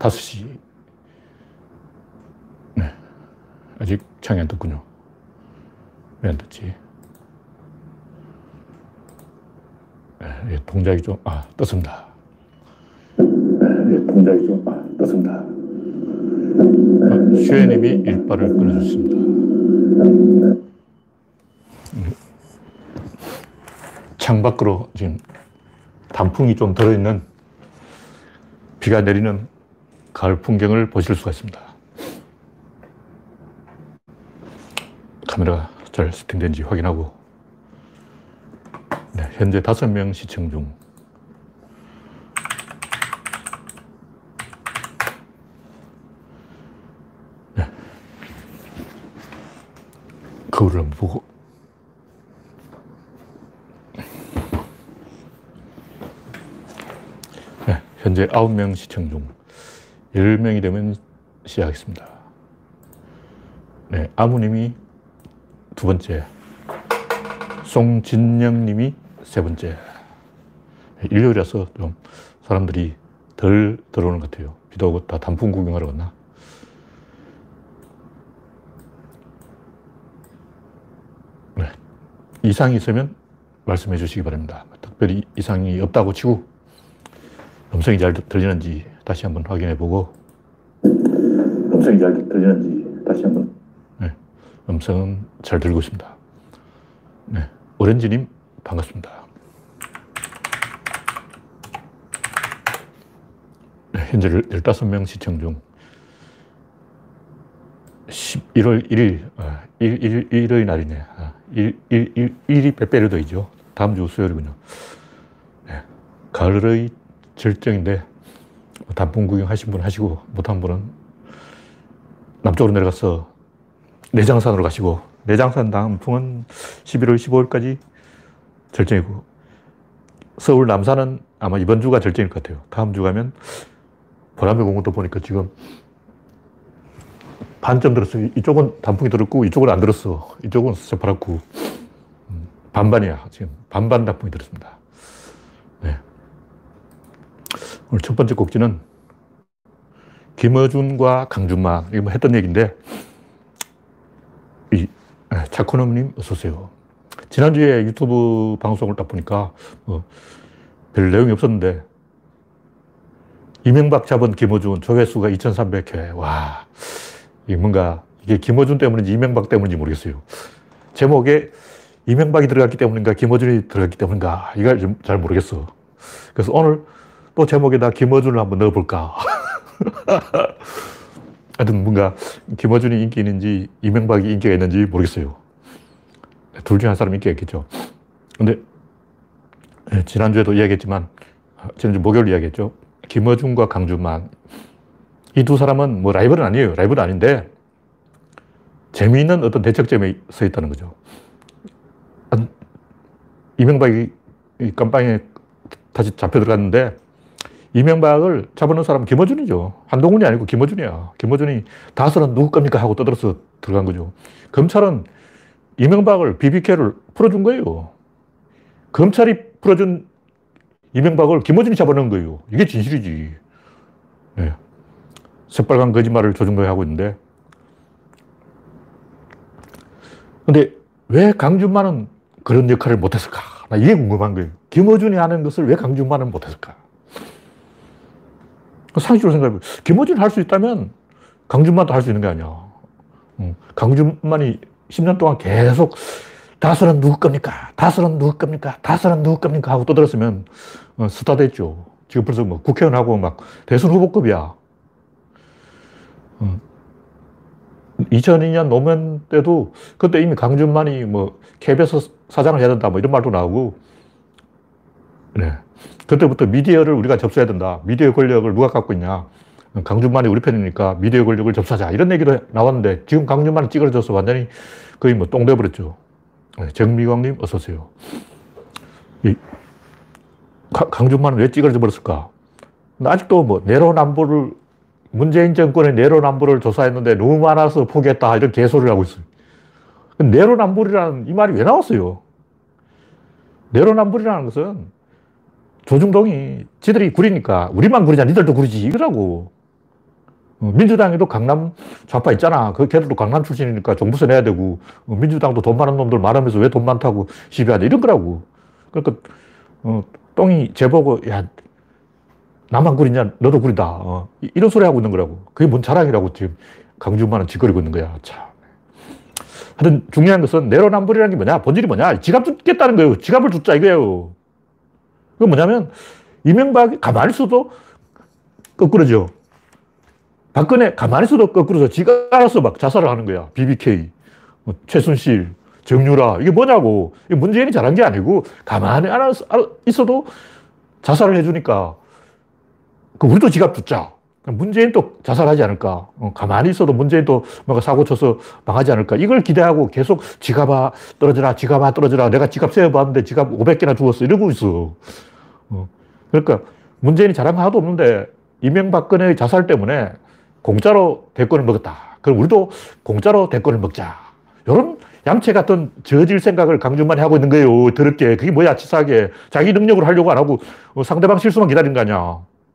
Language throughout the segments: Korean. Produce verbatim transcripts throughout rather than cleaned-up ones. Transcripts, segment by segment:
다섯 시. 네. 아직 창이 안 떴군요. 왜 안 떴지? 네, 동작이 좀, 아, 떴습니다. 네, 동작이 좀, 아, 떴습니다. 어, 슈에님이 일발을 끊어줬습니다. 창밖으로 지금 단풍이 좀 들어있는 비가 내리는 가을 풍경을 보실 수가 있습니다. 카메라가 잘 세팅된지 확인하고. 네, 현재 다섯 명 시청 중. 네. 거울을 한번 보고. 네, 현재 아홉 명 시청 중. 열 명이 되면 시작하겠습니다. 네, 아무님이 두 번째. 송진영님이 세 번째. 일요일이라서 좀 사람들이 덜 들어오는 것 같아요. 비도 오고 다 단풍 구경하러 갔나? 네. 이상이 있으면 말씀해 주시기 바랍니다. 특별히 이상이 없다고 치고 음성이 잘 들리는지 다시 한번 확인해 보고. 음성이 잘 들리는지 다시 한번. 네. 음성은 잘 들리고 있습니다. 네. 오렌지님, 반갑습니다. 네, 현재 열다섯 명 시청 중. 십일월 일일, 아, 일, 일, 일의 날이네. 아, 일, 일, 일, 일이 빼빼로데이죠. 다음 주 수요일이군요. 네, 가을의 절정인데, 단풍 구경 하신 분 하시고, 못한 분은 남쪽으로 내려가서 내장산으로 가시고, 내장산 단풍은 십일월 십오일까지 절정이고, 서울 남산은 아마 이번 주가 절정일 것 같아요. 다음 주 가면 보라매 공원도 보니까 지금 반점 들었어요. 이쪽은 단풍이 들었고 이쪽은 안 들었어. 이쪽은 새파랗고 반반이야. 지금 반반 단풍이 들었습니다. 네. 오늘 첫 번째 곡지는 김어준과 강준만, 이거 뭐 했던 얘기인데, 이 차코놈님 어서오세요. 지난주에 유튜브 방송을 딱 보니까 뭐 별 내용이 없었는데 이명박 잡은 김어준 조회수가 이천삼백 회. 와, 이게 뭔가 이게 김어준 때문인지 이명박 때문인지 모르겠어요. 제목에 이명박이 들어갔기 때문인가 김어준이 들어갔기 때문인가 이걸 좀 잘 모르겠어. 그래서 오늘 또 제목에다 김어준을 한번 넣어볼까. 하여튼 뭔가 김어준이 인기 있는지 이명박이 인기가 있는지 모르겠어요. 둘 중에 한 사람이 인기가 있겠죠. 근데 지난주에도 이야기했지만, 지난주 목요일 이야기했죠. 김어준과 강준만. 이 두 사람은 뭐 라이벌은 아니에요. 라이벌은 아닌데 재미있는 어떤 대척점에 서 있다는 거죠. 이명박이 깜빵에 다시 잡혀 들어갔는데 이명박을 잡아놓은 사람은 김어준이죠. 한동훈이 아니고 김어준이야. 김어준이 다스는 누구 겁니까 하고 떠들어서 들어간 거죠. 검찰은 이명박을 비비케이를 풀어준 거예요. 검찰이 풀어준 이명박을 김어준이 잡아놓은 거예요. 이게 진실이지. 네. 새빨간 거짓말을 조중동에 하고 있는데. 근데 왜 강준만은 그런 역할을 못했을까? 나 이게 궁금한 거예요. 김어준이 하는 것을 왜 강준만은 못했을까? 상식적으로 생각해보면 김어준이 할 수 있다면 강준만도 할 수 있는 게 아니야. 강준만이 십 년 동안 계속 다스는 누구 겁니까? 다스는 누구 겁니까? 다스는 누구 겁니까? 하고 떠들었으면 스타 됐죠. 지금 벌써 뭐 국회의원하고 막 대선 후보급이야. 이천이 년 노무현 때도 그때 이미 강준만이 뭐 케이비에스 사장을 해야 된다 뭐 이런 말도 나오고, 네. 그때부터 미디어를 우리가 접수해야 된다. 미디어 권력을 누가 갖고 있냐. 강준만이 우리 편이니까 미디어 권력을 접수하자. 이런 얘기도 나왔는데 지금 강준만이 찌그러져서 완전히 거의 뭐 똥 돼버렸죠. 네. 정미광님 어서오세요. 이 강준만은 왜 찌그러져 버렸을까? 아직도 뭐 내로남불을 문재인 정권의 내로남불을 조사했는데 너무 많아서 포기했다 이런 개소리를 하고 있어요. 내로남불이라는 이 말이 왜 나왔어요? 내로남불이라는 것은 조중동이 지들이 구리니까 우리만 구리자 니들도 구리지 이거라고. 어, 민주당에도 강남 좌파 있잖아. 그 걔들도 강남 출신이니까 종부세 내야 되고, 어, 민주당도 돈 많은 놈들 말하면서 왜 돈 많다고 시비하냐. 이런 거라고. 그러니까, 어, 똥이 제보고, 야, 나만 구리냐? 너도 구리다. 어, 이런 소리 하고 있는 거라고. 그게 뭔 자랑이라고 지금 강준만은 짓거리고 있는 거야. 참. 하여튼 중요한 것은 내로남불이라는 게 뭐냐? 본질이 뭐냐? 지갑 줬겠다는 거예요. 지갑을 줬자 이거예요. 그건 뭐냐면, 이명박이 가만히 있어도 거꾸로져. 박근혜 가만히 있어도 거꾸로져. 지가 알아서 막 자살을 하는 거야. 비비케이, 뭐 최순실, 정유라. 이게 뭐냐고. 이게 문재인이 잘한 게 아니고, 가만히 알아서, 있어도 자살을 해주니까, 그 우리도 지갑 줬자. 문재인 또 자살하지 않을까. 어, 가만히 있어도 문재인 또 뭔가 사고 쳐서 망하지 않을까. 이걸 기대하고 계속 지갑아 떨어져라, 지갑아 떨어져라. 내가 지갑 세어봤는데 지갑 오백 개나 주웠어. 이러고 있어. 어. 그러니까 문재인이 잘한 거 하나도 없는데 이명박근혜의 자살 때문에 공짜로 대권을 먹었다. 그럼 우리도 공짜로 대권을 먹자. 이런 얌체 같은 저질 생각을 강준만이 하고 있는 거예요. 더럽게. 그게 뭐야, 치사하게. 자기 능력으로 하려고 안 하고 상대방 실수만 기다리는 거 아니야.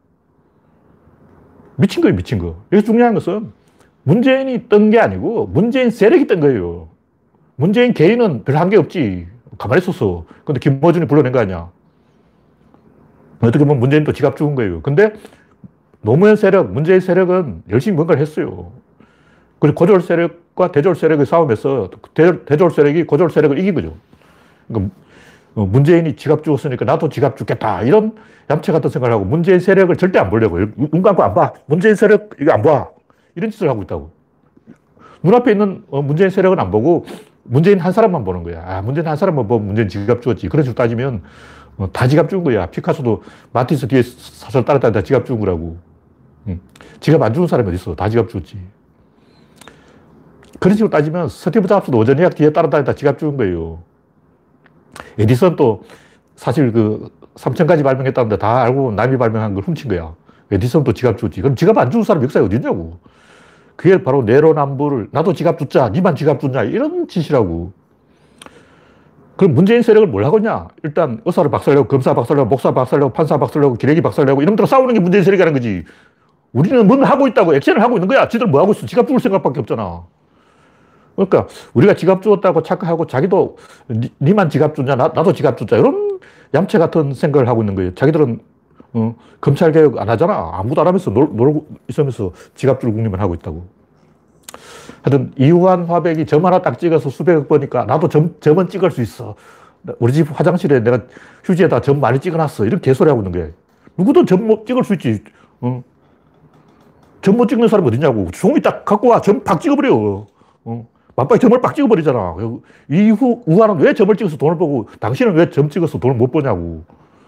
미친 거예요, 미친 거. 여기서 중요한 것은 문재인이 뜬 게 아니고 문재인 세력이 뜬 거예요. 문재인 개인은 별 한 게 없지. 가만히 있었어. 근데 김어준이 불러낸 거 아니야. 어떻게 보면 문재인도 지갑 죽은 거예요. 근데 노무현 세력, 문재인 세력은 열심히 뭔가를 했어요. 그리고 고졸 세력과 대졸 세력의 싸움에서 대, 대졸 세력이 고졸 세력을 이긴 거죠. 그러니까 문재인이 지갑 주었으니까 나도 지갑 주겠다. 이런 얌체 같은 생각을 하고 문재인 세력을 절대 안 보려고. 눈 감고 안 봐. 문재인 세력 이거 안 봐. 이런 짓을 하고 있다고. 눈앞에 있는 문재인 세력은 안 보고 문재인 한 사람만 보는 거야. 아, 문재인 한 사람만 보면 문재인 지갑 주었지. 그런 식으로 따지면 다 지갑 준 거야. 피카소도 마티스 뒤에 사설 따라다니다 지갑 준 거라고. 응. 지갑 안 주는 사람이 어디 있어. 다 지갑 주었지. 그런 식으로 따지면 스티브 잡스도 오전에 뒤에 따라다니다 지갑 준 거예요. 에디슨도 사실 그 삼천 가지 발명했다는데 다 알고 남이 발명한 걸 훔친 거야. 에디슨도 지갑 줬지. 그럼 지갑 안 주는 사람 역사에 어디 있냐고. 그게 바로 내로남불을 나도 지갑 줬자, 니만 지갑 줬냐 이런 짓이라고. 그럼 문재인 세력을 뭘 하겠냐? 일단 의사를 박살내고 검사 박살내고 목사 박살내고 판사 박살내고 기레기 박살내고 이놈들 싸우는 게 문재인 세력이라는 거지. 우리는 뭔 하고 있다고 액션을 하고 있는 거야. 지들 뭐 하고 있어? 지갑 줄 생각밖에 없잖아. 그러니까 우리가 지갑 주었다고 착각하고 자기도 니, 니만 지갑 주냐 나, 나도 지갑 주자 이런 얌체 같은 생각을 하고 있는 거예요. 자기들은 어, 검찰개혁 안 하잖아. 아무도 안 하면서 놀, 놀고 있으면서 지갑 줄 국리만 하고 있다고. 하여튼 이우한 화백이 점 하나 딱 찍어서 수백억 버니까 나도 점, 점은 찍을 수 있어. 우리 집 화장실에 내가 휴지에다 점 많이 찍어놨어. 이런 개소리 하고 있는 거예요. 누구도 점 못 찍을 수 있지. 어. 점 못 찍는 사람이 어디냐고. 종이 딱 갖고 와. 점 팍 찍어버려. 어. 맞박이 점을 빡 찍어버리잖아. 이후, 우한은 왜 점을 찍어서 돈을 벌고 당신은 왜 점 찍어서 돈을 못 버냐고.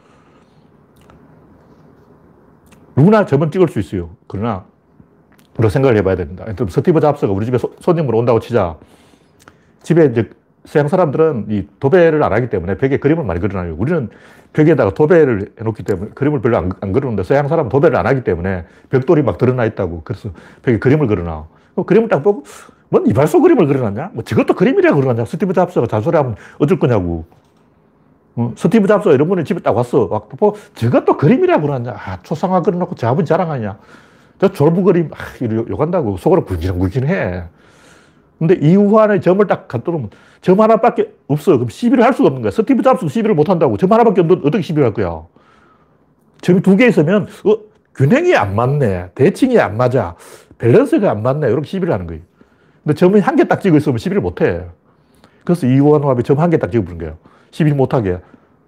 누구나 점은 찍을 수 있어요. 그러나, 우리가 생각을 해봐야 됩니다. 스티브 잡스가 우리 집에 소, 손님으로 온다고 치자. 집에 이제 서양 사람들은 이 도배를 안 하기 때문에 벽에 그림을 많이 그려놔요. 우리는 벽에다가 도배를 해놓기 때문에 그림을 별로 안, 안 그리는데 서양 사람은 도배를 안 하기 때문에 벽돌이 막 드러나 있다고. 그래서 벽에 그림을 그려놔. 그림을 딱 보고 뭔 이발소 그림을 그려놨냐? 뭐 저것도 그림이라 그러냐? 스티브 잡스가 잔소리하면 어쩔 거냐고. 어? 스티브 잡스가 이런 분이 집에 딱 왔어. 막 보고 저것도 그림이라 그러냐? 아, 초상화 그려놓고 자본 자랑하냐? 저 졸부 그림, 아, 욕한다고. 속으로 굴진굴진해. 근데 이우환의 점을 딱 갖다 놓으면 점 하나밖에 없어. 그럼 시비를 할 수가 없는 거야. 스티브 잡스도 시비를 못 한다고. 점 하나밖에 없는데 어떻게 시비를 할 거야? 점이 두 개 있으면, 어, 균형이 안 맞네. 대칭이 안 맞아. 밸런스가 안 맞네. 이렇게 시비를 하는 거예요. 근데 점이 한 개 딱 찍어 있으면 시비를 못 해. 그래서 이우환 화합이 점 한 개 딱 찍어버린 거예요. 시비를 못 하게.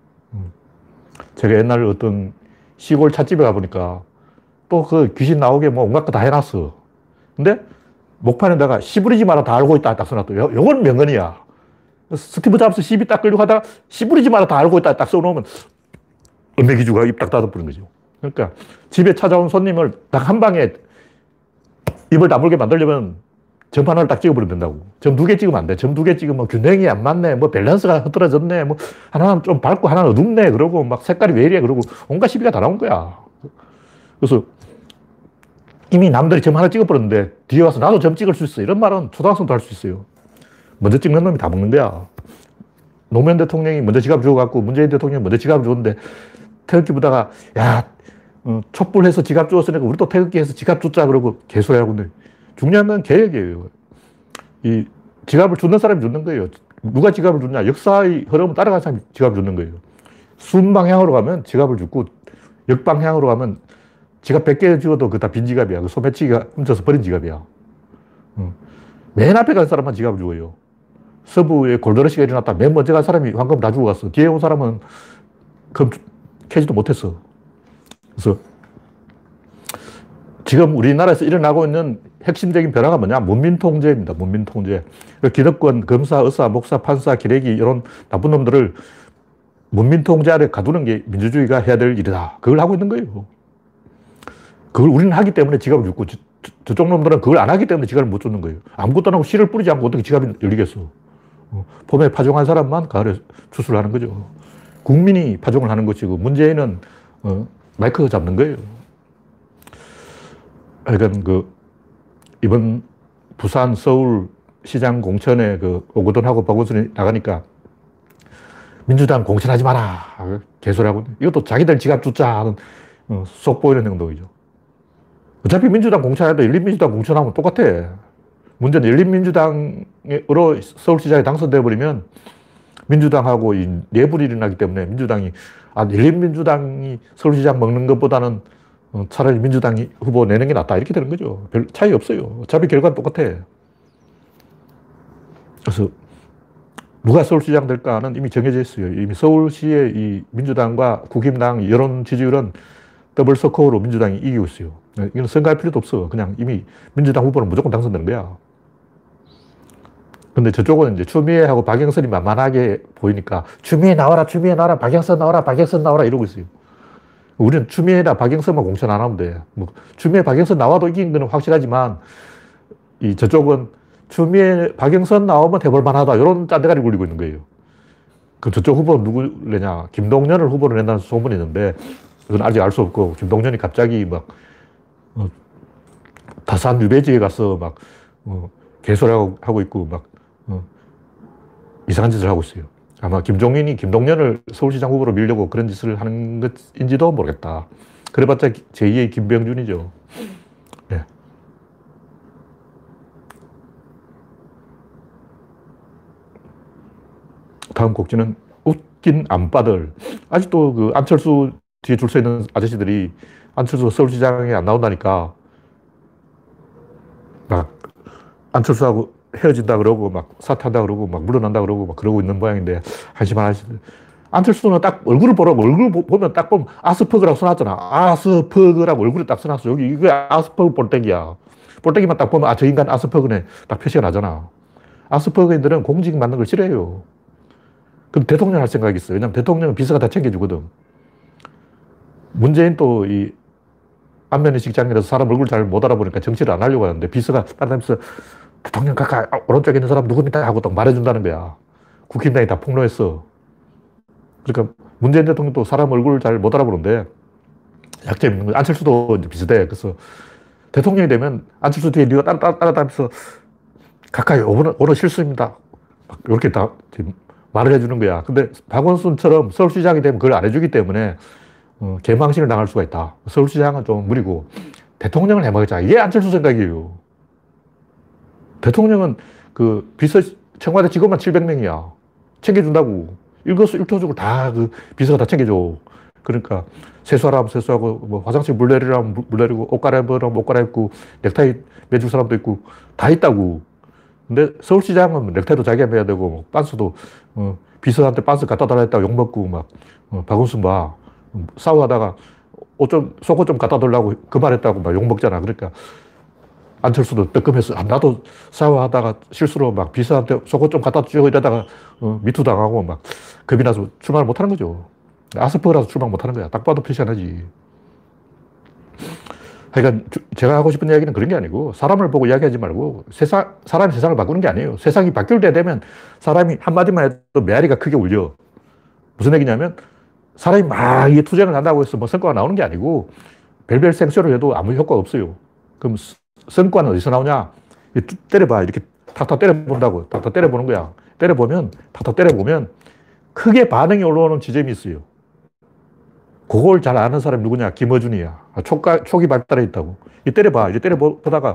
제가 옛날 어떤 시골 찻집에 가보니까 또 그 귀신 나오게 뭐 온갖 거 다 해놨어. 근데 목판에다가 시부리지 마라 다 알고 있다 딱 써놨다. 요건 명언이야. 스티브 잡스 시비 딱 끌려고 하다가 시부리지 마라 다 알고 있다 딱 써놓으면 은메기주가 입 딱 닫아버린 거죠. 그러니까 집에 찾아온 손님을 딱 한 방에 입을 다물게 만들려면 점 하나를 딱 찍어버리면 된다고. 점 두 개 찍으면 안 돼. 점 두 개 찍으면 균형이 안 맞네. 뭐 밸런스가 흐트러졌네. 뭐 하나는 좀 밝고 하나는 어둡네. 그러고 막 색깔이 왜 이래. 그러고 온갖 시비가 다 나온 거야. 그래서 이미 남들이 점 하나 찍어버렸는데 뒤에 와서 나도 점 찍을 수 있어. 이런 말은 초등학생도 할 수 있어요. 먼저 찍는 놈이 다 먹는 거야. 노무현 대통령이 먼저 지갑 주워갖고 문재인 대통령이 먼저 지갑 줬는데 태극기 부다가 야 어, 촛불해서 지갑 주었으니까 우리도 태극기 해서 지갑 줬자 그러고 개소리하고 있는데 중요한 건 계획이에요. 이 지갑을 주는 사람이 주는 거예요. 누가 지갑을 주냐? 역사의 흐름을 따라가는 사람이 지갑을 주는 거예요. 순방향으로 가면 지갑을 주고 역방향으로 가면 지갑 백 개 주어도 그거 다 빈 지갑이야. 그 소매치기가 훔쳐서 버린 지갑이야. 어. 맨 앞에 간 사람만 지갑을 주어요. 서부에 골드러시가 일어났다. 맨 먼저 간 사람이 황금 다 주고 갔어. 뒤에 온 사람은 금 캐지도 못했어. 그래서 지금 우리나라에서 일어나고 있는 핵심적인 변화가 뭐냐? 문민통제입니다. 문민통제. 기득권, 검사, 의사, 목사, 판사, 기레기 이런 나쁜 놈들을 문민통제 아래 가두는 게 민주주의가 해야 될 일이다. 그걸 하고 있는 거예요. 그걸 우리는 하기 때문에 지갑을 줬고 저, 저, 저쪽 놈들은 그걸 안 하기 때문에 지갑을 못 줬는 거예요. 아무것도 안 하고 씨를 뿌리지 않고 어떻게 지갑이 열리겠어. 어, 봄에 파종한 사람만 가을에 추수를 하는 거죠. 국민이 파종을 하는 것이고 문재인은 어, 마이크 잡는 거예요. 하여간 그 이번 부산, 서울 시장 공천에 그 오거돈하고 박원순이 나가니까 민주당 공천하지 마라. 개소리하고. 이것도 자기들 지갑 줬자 하는 어, 속 보이는 행동이죠. 어차피 민주당 공천해도 열린민주당 공천하면 똑같아. 문제는 열린민주당으로 서울시장에 당선되어 버리면 민주당하고 이 내분이 일어나기 때문에 민주당이, 아, 열린민주당이 서울시장 먹는 것보다는 어, 차라리 민주당이 후보 내는 게 낫다. 이렇게 되는 거죠. 별 차이 없어요. 어차피 결과는 똑같아. 그래서 누가 서울시장 될까는 이미 정해져 있어요. 이미 서울시의 이 민주당과 국힘당 여론 지지율은 더블 스코어로 민주당이 이기고 있어요. 이건 선거할 필요도 없어. 그냥 이미 민주당 후보는 무조건 당선되는 거야. 근데 저쪽은 이제 추미애하고 박영선이 만만하게 보이니까 추미애 나와라, 추미애 나와라, 박영선 나와라, 박영선 나와라 이러고 있어요. 우리는 추미애나 박영선만 공천 안 하면 돼. 뭐 추미애, 박영선 나와도 이긴 건 확실하지만 이 저쪽은 추미애, 박영선 나오면 해볼 만하다. 이런 짠대가리 굴리고 있는 거예요. 그 저쪽 후보는 누구 내냐? 김동연을 후보로 낸다는 소문이 있는데 그건 아직 알 수 없고 김동연이 갑자기 막 어, 다산 유배지에 가서 막 어, 개소리하고 하고 있고 막 어, 이상한 짓을 하고 있어요. 아마 김종인이 김동연을 서울시장 후보로 밀려고 그런 짓을 하는 것인지도 모르겠다. 그래봤자 제이의 김병준이죠. 네. 다음 곡지는 웃긴 안빠들. 아직도 그 안철수 뒤에 줄 서 있는 아저씨들이 안철수 서울시장에 안 나온다니까 막 안철수하고 헤어진다 그러고 막 사퇴한다 그러고 막 물러난다 그러고 막 그러고 있는 모양인데 한심한 아저씨들. 안철수는 딱 얼굴을 보러 얼굴 보면 딱 보면 아스퍼그라고 써놨잖아. 아스퍼그라고 얼굴에 딱 써놨어. 여기 이거 아스퍼그 볼때기야. 볼때기만 딱 보면 아, 저 인간 아스퍼그네 딱 표시가 나잖아. 아스퍼그인들은 공직 맞는 걸 싫어해요. 그럼 대통령 할 생각이 있어요. 왜냐면 대통령은 비서가 다 챙겨주거든. 문재인 또 이 안면의 직장이라서 사람 얼굴 잘 못 알아보니까 정치를 안 하려고 하는데 비서가 따라다니면서 대통령 가까이 오른쪽에 있는 사람 누굽니까? 하고 딱 말해준다는 거야. 국힘당이 다 폭로했어. 그러니까 문재인 대통령도 사람 얼굴 잘 못 알아보는데 약점이 있는 거야. 안철수도 이제 비슷해. 그래서 대통령이 되면 안철수 뒤에 네가 따라, 따라, 따라다니면서 가까이 오늘, 오늘 실수입니다. 이렇게 다 말을 해주는 거야. 근데 박원순처럼 서울시장이 되면 그걸 안 해주기 때문에 어, 개망신을 당할 수가 있다. 서울시장은 좀 무리고 대통령을 해먹자. 이게 안철수 생각이에요. 대통령은 그 비서 청와대 직원만 칠백 명이야. 챙겨준다고. 일거수일투족을 다 그 비서가 다 챙겨줘. 그러니까 세수하라면 세수하고 뭐 화장실 물 내리라면 물 내리고 옷 갈아입으라면 옷 갈아입고 넥타이 매줄 사람도 있고 다 있다고. 근데 서울시장은 넥타이도 자기가 매야 되고 뭐 빤스도 어, 비서한테 빤스 갖다 달라 했다고 욕먹고 막 어, 박원순 봐. 싸워하다가 옷 좀, 속옷 좀 갖다 달라고 그 말했다고 막 욕먹잖아. 그러니까 안철수도 뜨끔해서 아, 나도 싸워하다가 실수로 막 비서한테 속옷 좀 갖다 주고 이러다가 어, 미투 당하고 막 겁이 나서 출마를 못 하는 거죠. 아스퍼라서 출마 못 하는 거야. 딱 봐도 표시 안 하지. 그러니까 제가 하고 싶은 이야기는 그런 게 아니고 사람을 보고 이야기하지 말고 세상, 사람이 세상을 바꾸는 게 아니에요. 세상이 바뀔 때 되면 사람이 한마디만 해도 메아리가 크게 울려. 무슨 얘기냐면 사람이 막 이게 투쟁을 한다고 해서 뭐 성과가 나오는 게 아니고 별별 생쇼를 해도 아무 효과가 없어요. 그럼 성과는 어디서 나오냐? 때려봐. 이렇게 탁탁 때려본다고. 탁탁 때려보는 거야. 때려보면, 탁탁 때려보면 크게 반응이 올라오는 지점이 있어요. 그걸 잘 아는 사람이 누구냐? 김어준이야. 초가, 초기 발달해 있다고. 이 때려봐. 이제 때려보다가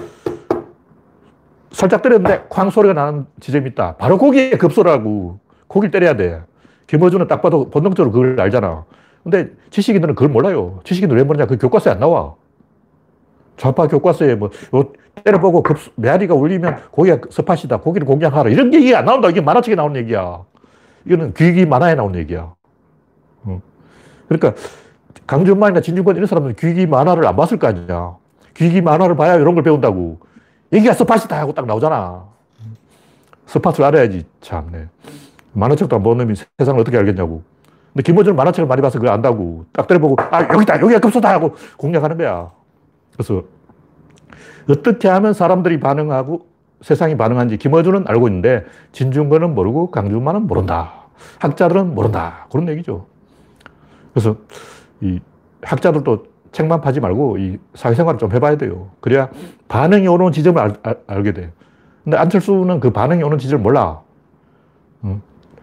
살짝 때렸는데 쾅 소리가 나는 지점이 있다. 바로 거기에 급소라고. 거길 때려야 돼. 김어준은 딱 봐도 본능적으로 그걸 알잖아. 근데 지식인들은 그걸 몰라요. 지식인들 왜 모르냐? 그 교과서에 안 나와. 좌파 교과서에 뭐, 요 때려보고 급, 메아리가 울리면 고기가 스팟이다. 고기를 공략하라. 이런 얘기가 안 나온다. 이게 만화책에 나오는 얘기야. 이거는 귀기 만화에 나오는 얘기야. 그러니까 강준만이나 진중권 이런 사람들은 귀기 만화를 안 봤을 거 아니야. 귀기 만화를 봐야 이런 걸 배운다고. 여기가 스팟이다 하고 딱 나오잖아. 스팟을 알아야지. 참네. 만화책도 안 보는 놈이 세상을 어떻게 알겠냐고. 근데 김어준은 만화책을 많이 봐서 그걸 안다고. 딱 때려보고 아 여기다 여기가 급소다 하고 공략하는 거야. 그래서 어떻게 하면 사람들이 반응하고 세상이 반응하는지 김어준은 알고 있는데 진중권은 모르고 강준만은 모른다. 학자들은 모른다. 그런 얘기죠. 그래서 이 학자들도 책만 파지 말고 이 사회생활을 좀 해봐야 돼요. 그래야 반응이 오는 지점을 알, 알, 알게 돼요. 근데 안철수는 그 반응이 오는 지점을 몰라. 응.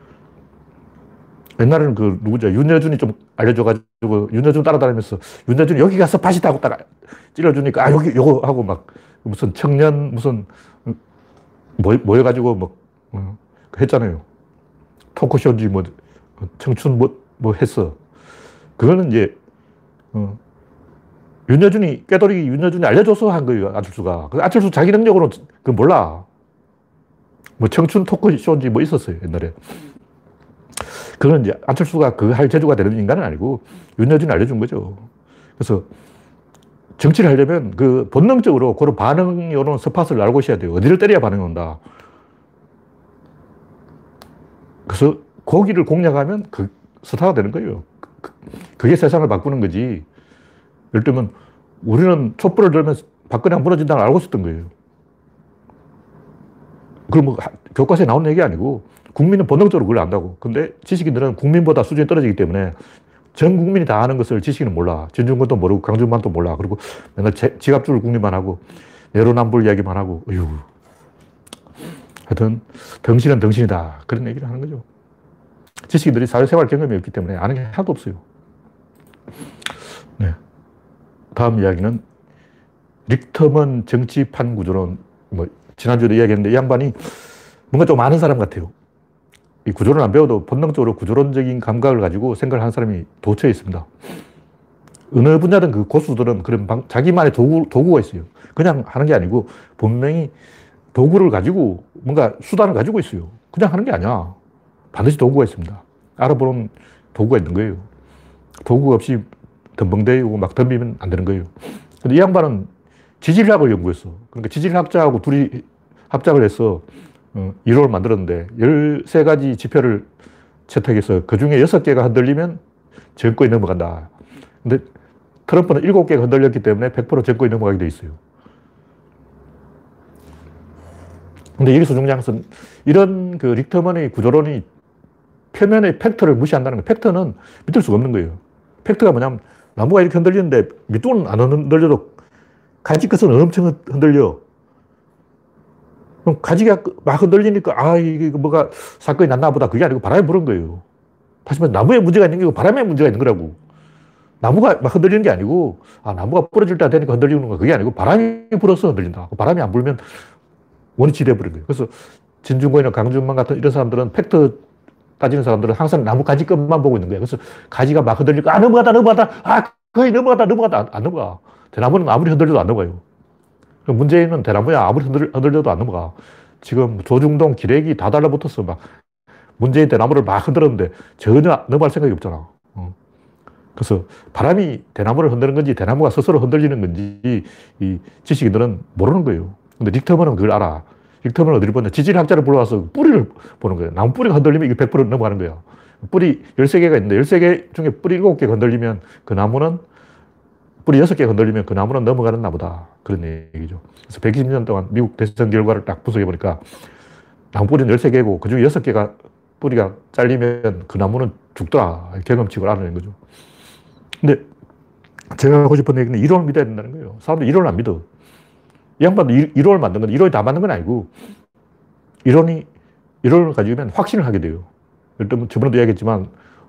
옛날에는 그 누구죠? 윤여준이 좀 알려줘가지고 윤여준 따라다니면서 윤여준이 여기 가서 밭이다 하고 딱 찔러주니까 아 여기 요거 하고 막 무슨 청년 무슨 모여, 모여가지고 뭐 어, 했잖아요. 토크쇼인지 뭐 청춘 뭐, 뭐 했어. 그거는 이제 어, 윤여준이 꾀돌이 윤여준이 알려줘서 한 거예요. 안철수가. 안철수 자기 능력으로는 그 몰라. 뭐 청춘 토크쇼인지 뭐 있었어요 옛날에. 그건 이제 안철수가 그 할 재주가 되는 인간은 아니고 윤여준이 알려준 거죠. 그래서 정치를 하려면 그 본능적으로 그런 반응이 오는 스팟을 알고 있어야 돼요. 어디를 때려야 반응이 온다. 그래서 거기를 공략하면 그 스타가 되는 거예요. 그게 세상을 바꾸는 거지. 예를 들면 우리는 촛불을 들면 박근혜가 무너진다는 걸 알고 있었던 거예요. 그걸 뭐 교과서에 나오는 얘기 아니고 국민은 본능적으로 그걸 안다고. 근데 지식인들은 국민보다 수준이 떨어지기 때문에 전 국민이 다 아는 것을 지식인은 몰라. 진중권도 모르고 강준만도 몰라. 그리고 맨날 지갑줄 국민만 하고 내로남불 이야기만 하고 어휴. 하여튼 덩신은 덩신이다. 그런 얘기를 하는 거죠. 지식인들이 사회생활 경험이 없기 때문에 아는 게 하나도 없어요. 네. 다음 이야기는 릭터먼 정치판 구조론. 뭐 지난주에도 이야기했는데 이 양반이 뭔가 좀 아는 사람 같아요. 이 구조론 안 배워도 본능적으로 구조론적인 감각을 가지고 생각을 하는 사람이 도처에 있습니다. 어느 분야든 그 고수들은 그런 방, 자기만의 도구, 도구가 있어요. 그냥 하는 게 아니고 분명히 도구를 가지고 뭔가 수단을 가지고 있어요. 그냥 하는 게 아니야. 반드시 도구가 있습니다. 알아보는 도구가 있는 거예요. 도구 없이 덤벙대고 막 덤비면 안 되는 거예요. 근데 이 양반은 지질학을 연구했어. 그러니까 지질학자하고 둘이 합작을 해서 어, 이론을 만들었는데 열세 가지 지표를 채택해서 그 중에 여섯 개가 흔들리면 정권이 넘어간다. 근데 트럼프는 일곱 개가 흔들렸기 때문에 백 퍼센트 정권이 넘어가게 돼 있어요. 근데 여기서 중요한 것은 이런 그 릭터먼의 구조론이 표면의 팩트를 무시한다는 거예요. 팩트는 믿을 수가 없는 거예요. 팩트가 뭐냐면 나무가 이렇게 흔들리는데 밑둥은 안 흔들려도 가지 끝은 엄청 흔들려. 그럼 가지가 막 흔들리니까 아 이게 뭐가 사건이 났나 보다. 그게 아니고 바람이 부는 거예요. 다시 말해 나무에 문제가 있는 게 바람에 문제가 있는 거라고. 나무가 막 흔들리는 게 아니고 아 나무가 부러질 때 되니까 흔들리는 거 그게 아니고 바람이 불어서 흔들린다. 바람이 안 불면 원위치 돼버린 거예요. 그래서 진중권이나 강준만 같은 이런 사람들은 팩트 따지는 사람들은 항상 나무 가지 끝만 보고 있는 거예요. 그래서 가지가 막 흔들리고 아 넘어가다 넘어가다 아 거의 넘어가다 넘어가다 안, 안 넘어가. 대나무는 아무리 흔들려도 안 넘어가요. 문재인은 대나무야 아무리 흔들, 흔들려도 안 넘어가. 지금 조중동 기레기 다 달라붙었어. 막 문재인 대나무를 막 흔들었는데 전혀 넘어갈 생각이 없잖아. 어. 그래서 바람이 대나무를 흔드는 건지 대나무가 스스로 흔들리는 건지 이 지식인들은 모르는 거예요. 근데 릭터먼은 그걸 알아. 릭터먼은 어디를 보냐. 지질학자를 불러와서 뿌리를 보는 거예요. 나무 뿌리가 흔들리면 이게 백 퍼센트 넘어가는 거야. 뿌리 열세 개가 있는데 열세 개 중에 뿌리 일곱 개가 흔들리면 그 나무는 뿌리 여섯 개가 흔들리면 그 나무는 넘어가는 나무다. 그런 얘기죠. 그래서 백이십 년 동안 미국 대선 결과를 딱 분석해 보니까 나무 뿌리는 열세 개고 그 중에 여섯 개가 뿌리가 잘리면 그 나무는 죽더라. 경험칙을 알아낸 거죠. 근데 제가 하고 싶은 얘기는 이론을 믿어야 된다는 거예요. 사람들이 이론을 안 믿어. 이 양반도 이론을 만든 건 이론이 다 맞는 건 아니고 이론이, 이론을 가지면 확신을 하게 돼요. 예를 들면 저번에도 이야기했지만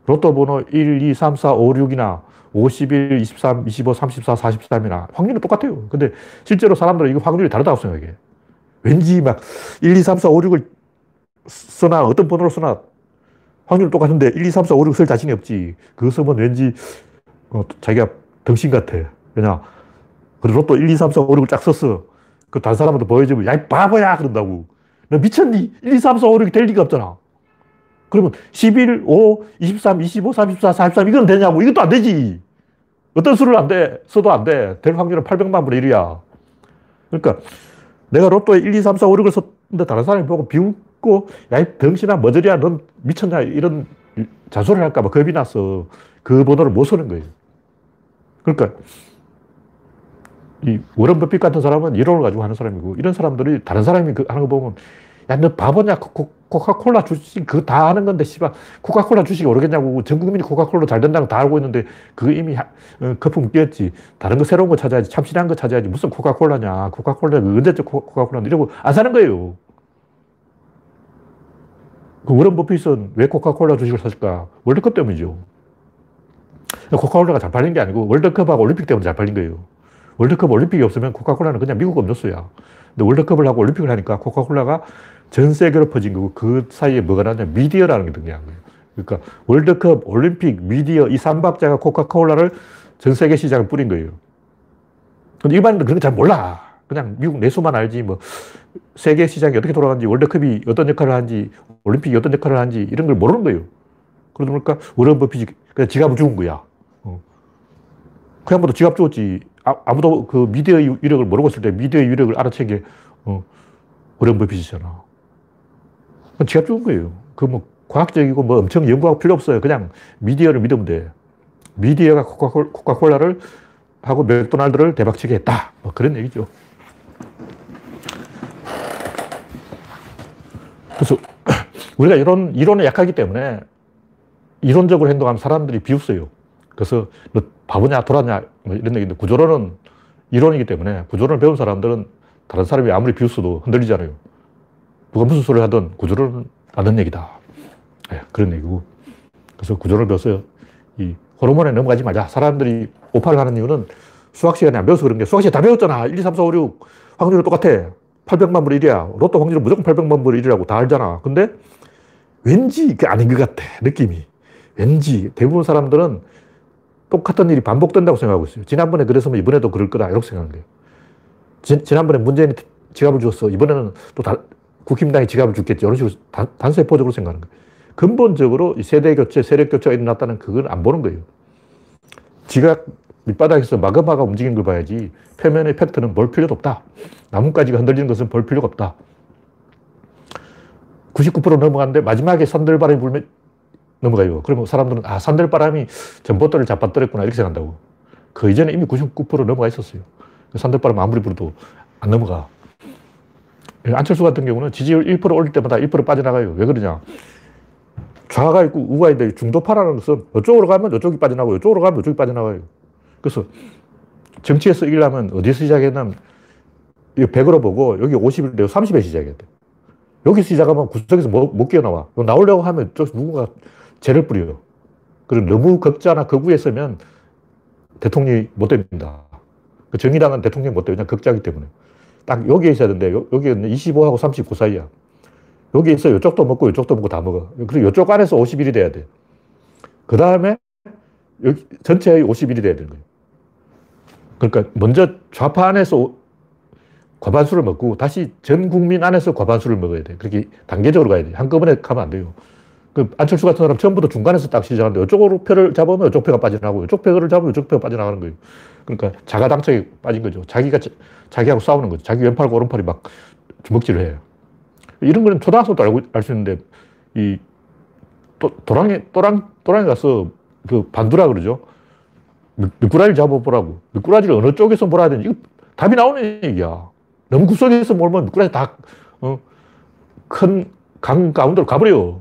로또 번호 일, 이, 삼, 사, 오, 육이나 오십일, 이십삼, 이십오, 삼십사, 사십삼이나 확률은 똑같아요. 근데 실제로 사람들은 이거 확률이 다르다고 생각해. 왠지 막 일, 이, 삼, 사, 오, 육을 쓰나 어떤 번호를 쓰나 확률은 똑같은데 일, 이, 삼, 사, 오, 육 쓸 자신이 없지. 그거 쓰면 왠지 어, 자기가 덩신 같아. 그냥 그리고 로또 일, 이, 삼, 사, 오, 육을 쫙 썼어. 그 다른 사람한테 보여주면 야, 이 바보야! 그런다고. 너 미쳤니? 일, 이, 삼, 사, 오, 육이 될 리가 없잖아. 그러면 십일, 오, 이십삼, 이십오, 삼십사, 사십삼 이건 되냐고. 이것도 안 되지. 어떤 수를 안 돼. 써도 안 돼. 될 확률은 팔백만 분의 일이야. 그러니까 내가 로또에 일, 이, 삼, 사, 오, 육을 썼는데 다른 사람이 보고 비웃고 야, 이 병신아, 머저리야, 넌 미쳤냐. 이런 잔소리를 할까봐 겁이 나서 그 번호를 못 쓰는 거예요. 그러니까 이 워런 버핏 같은 사람은 이론을 가지고 하는 사람이고 이런 사람들이 다른 사람이 그 하는 거 보면 야, 너 바보냐? 코, 코카콜라 주식 그거 다 아는 건데 씨발 코카콜라 주식이 오르겠냐고. 전 국민이 코카콜라 잘 된다는 거 다 알고 있는데 그거 이미 하, 어, 거품 끼었지. 다른 거 새로운 거 찾아야지. 참신한 거 찾아야지. 무슨 코카콜라냐. 코카콜라 언제적 코카콜라 이러고 안 사는 거예요. 그 워런 버핏은 왜 코카콜라 주식을 샀을까? 월드컵 때문이죠. 코카콜라가 잘 팔린 게 아니고 월드컵하고 올림픽 때문에 잘 팔린 거예요. 월드컵 올림픽이 없으면 코카콜라는 그냥 미국 음료수야. 근데 월드컵을 하고 올림픽을 하니까 코카콜라가 전 세계로 퍼진 거고 그 사이에 뭐가 나냐면 미디어라는 게 등장한 거예요. 그러니까 월드컵, 올림픽, 미디어 이 삼박자가 코카콜라를 전 세계 시장에 뿌린 거예요. 근데 일반인들은 그런 거 잘 몰라. 그냥 미국 내수만 알지 뭐 세계 시장이 어떻게 돌아가는지, 월드컵이 어떤 역할을 하는지, 올림픽이 어떤 역할을 하는지 이런 걸 모르는 거예요. 그러다 보니까 워런 버핏이 그냥 지갑을 죽은 거야. 어. 그 양반도 지갑 죽었지. 아, 아무도 그 미디어의 위력을 모르고 있을 때 미디어의 위력을 알아챈 게 어, 워런 버핏이잖아. 지갑 죽은 거예요. 그 뭐 과학적이고 뭐 엄청 연구하고 필요 없어요. 그냥 미디어를 믿으면 돼. 미디어가 코카콜, 코카콜라를 하고 맥도날드를 대박치게 했다. 뭐 그런 얘기죠. 그래서 우리가 이런 이론에 약하기 때문에 이론적으로 행동하면 사람들이 비웃어요. 그래서 너 바보냐 돌았냐 뭐 이런 얘기인데 구조론은 이론이기 때문에 구조론을 배운 사람들은 다른 사람이 아무리 비웃어도 흔들리잖아요. 누가 무슨 소리를 하든 구조론은 맞는 얘기다. 네, 그런 얘기고. 그래서 구조론을 배웠어요. 이 호르몬에 넘어가지 말자. 사람들이 오파를 하는 이유는 수학 시간에 안 배워서 그런 게 수학 시간에 다 배웠잖아. 일, 이, 삼, 사, 오, 육 확률은 똑같아. 팔백만 분의 일이야. 로또 확률은 무조건 팔백만 분의 일이라고 다 알잖아. 근데 왠지 그게 아닌 것 같아. 느낌이. 왠지 대부분 사람들은 똑같은 일이 반복된다고 생각하고 있어요. 지난번에 그랬으면 이번에도 그럴 거다. 이렇게 생각하는 거예요. 지, 지난번에 문재인이 지갑을 줬어. 이번에는 또 다, 국힘당이 지갑을 줬겠지. 이런 식으로 단, 단세포적으로 생각하는 거예요. 근본적으로 세대 교체, 세력 교체가 일어났다는 그건 안 보는 거예요. 지갑 밑바닥에서 마그마가 움직이는 걸 봐야지 표면의 팩트는 볼 필요도 없다. 나뭇가지가 흔들리는 것은 볼 필요가 없다. 구십구 퍼센트 넘어갔는데 마지막에 산들바람이 불면 넘어가요. 그러면 사람들은 아, 산들바람이 전봇대를 잡아떨었구나 이렇게 생각한다고. 그 이전에 이미 구십구 퍼센트 넘어가 있었어요. 산들바람 아무리 불어도 안 넘어가. 안철수 같은 경우는 지지율 일 퍼센트 올릴 때마다 일 퍼센트 빠져나가요. 왜 그러냐. 좌가 있고 우가 있는데 중도파라는 것은 이쪽으로 가면 이쪽이 빠져나가고 이쪽으로 가면 이쪽이 빠져나가요. 그래서 정치에서 이기려면 어디서 시작했냐면 백으로 보고 여기 오십인데 삼십에 시작해야 돼. 여기 시작하면 구석에서 못, 못 끼어나와. 나오려고 하면 저 누군가 죄를 뿌려요. 그리고 너무 극자나 극우에 서면 대통령이 못 됩니다. 그 정의당은 대통령이 못 돼요. 그냥 극자이기 때문에. 딱 여기에 있어야 되는데 여기는 이십오하고 삼십구 사이야. 여기 있어 이쪽도 먹고 이쪽도 먹고 다 먹어. 그리고 이쪽 안에서 오십일이 돼야 돼. 그 다음에 여기 전체의 오십일이 돼야 되는 거예요. 그러니까 먼저 좌파 안에서 과반수를 먹고 다시 전 국민 안에서 과반수를 먹어야 돼. 그렇게 단계적으로 가야 돼. 한꺼번에 가면 안 돼요. 그 안철수 같은 사람 처음부터 중간에서 딱 시작하는데 이쪽으로 표를 잡으면 이쪽 표가 빠져나가고 이쪽 표를 잡으면 이쪽 표가 빠져나가는 거예요. 그러니까 자가당착에 빠진 거죠. 자기가 자기하고 싸우는 거죠. 자기 왼팔과 오른팔이 막 주먹질을 해요. 이런 거는 초등학생도 알고 알 수 있는데 이 또, 도랑이 또랑 또랑이 가서 그 반두라 그러죠. 미꾸라지를 잡아보라고. 미꾸라지를 어느 쪽에서 몰아야 되는지 이거 답이 나오는 얘기야. 너무 구석에서 몰면 미꾸라지 다 어, 큰 강 가운데로 가버려.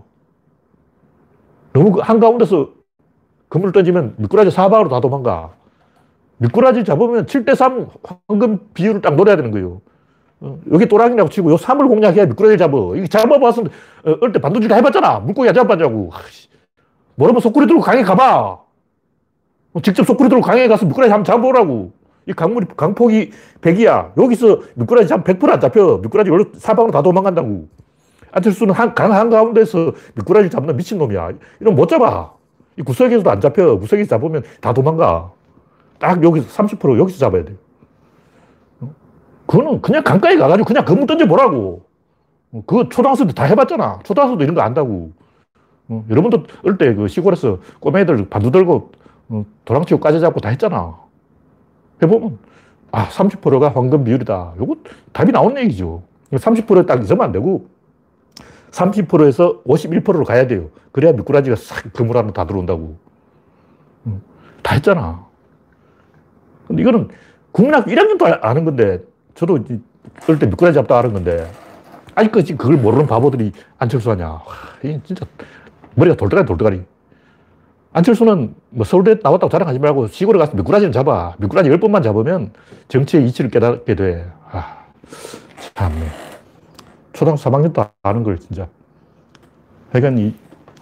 너무 한가운데서 그물을 던지면 미꾸라지 사방으로 다 도망가. 미꾸라지 잡으면 칠 대 삼 황금 비율을 딱 노려야 되는 거예요. 어, 여기 또랑이라고 치고 요 삼을 공략해야 미꾸라지를 잡아. 이게 잡아봤으면 어, 어릴 때 반도질 다 해봤잖아. 물고기 안 잡아봤냐고. 모르면 속구리 들고 강에 가봐. 직접 속구리 들고 강에 가서 미꾸라지 한번 잡아보라고. 이 강물이, 강폭이 백이야. 여기서 미꾸라지 잡으면 백 퍼센트 안 잡혀. 미꾸라지 원래 사방으로 다 도망간다고. 안철수는 한, 강 한가운데서 미꾸라지 잡는 미친놈이야. 이러면 못 잡아. 이 구석에서도 안 잡혀. 구석에서 잡으면 다 도망가. 딱 여기서 삼십 퍼센트 여기서 잡아야 돼. 그거는 그냥 강가에 가가지고 그냥 건물 던져보라고. 그거 초등학생도 다 해봤잖아. 초등학생도 이런 거 안다고. 어, 여러분도 어릴 때 그 시골에서 꼬매들 반두 들고 어, 도랑치고 까지 잡고 다 했잖아. 해보면, 아, 삼십 퍼센트가 황금 비율이다. 요거 답이 나오는 얘기죠. 삼십 퍼센트 딱 있으면 안 되고, 삼십 퍼센트에서 오십일 퍼센트로 가야 돼요. 그래야 미꾸라지가 싹 그물 안으로 다 들어온다고. 어, 다 했잖아. 근데 이거는 국민학교 일 학년도 아는 건데, 저도 어릴 때 미꾸라지 잡다 아는 건데, 아직까지 그걸 모르는 바보들이 안철수 하냐. 와, 진짜 머리가 돌대가리 돌대가리. 안철수는 뭐 서울대 나왔다고 자랑하지 말고 시골에 가서 미꾸라지는 잡아. 미꾸라지 열 번만 잡으면 정치의 이치를 깨닫게 돼. 아, 참네. 초등학교 삼 학년도 아는 걸 진짜. 그러니까 이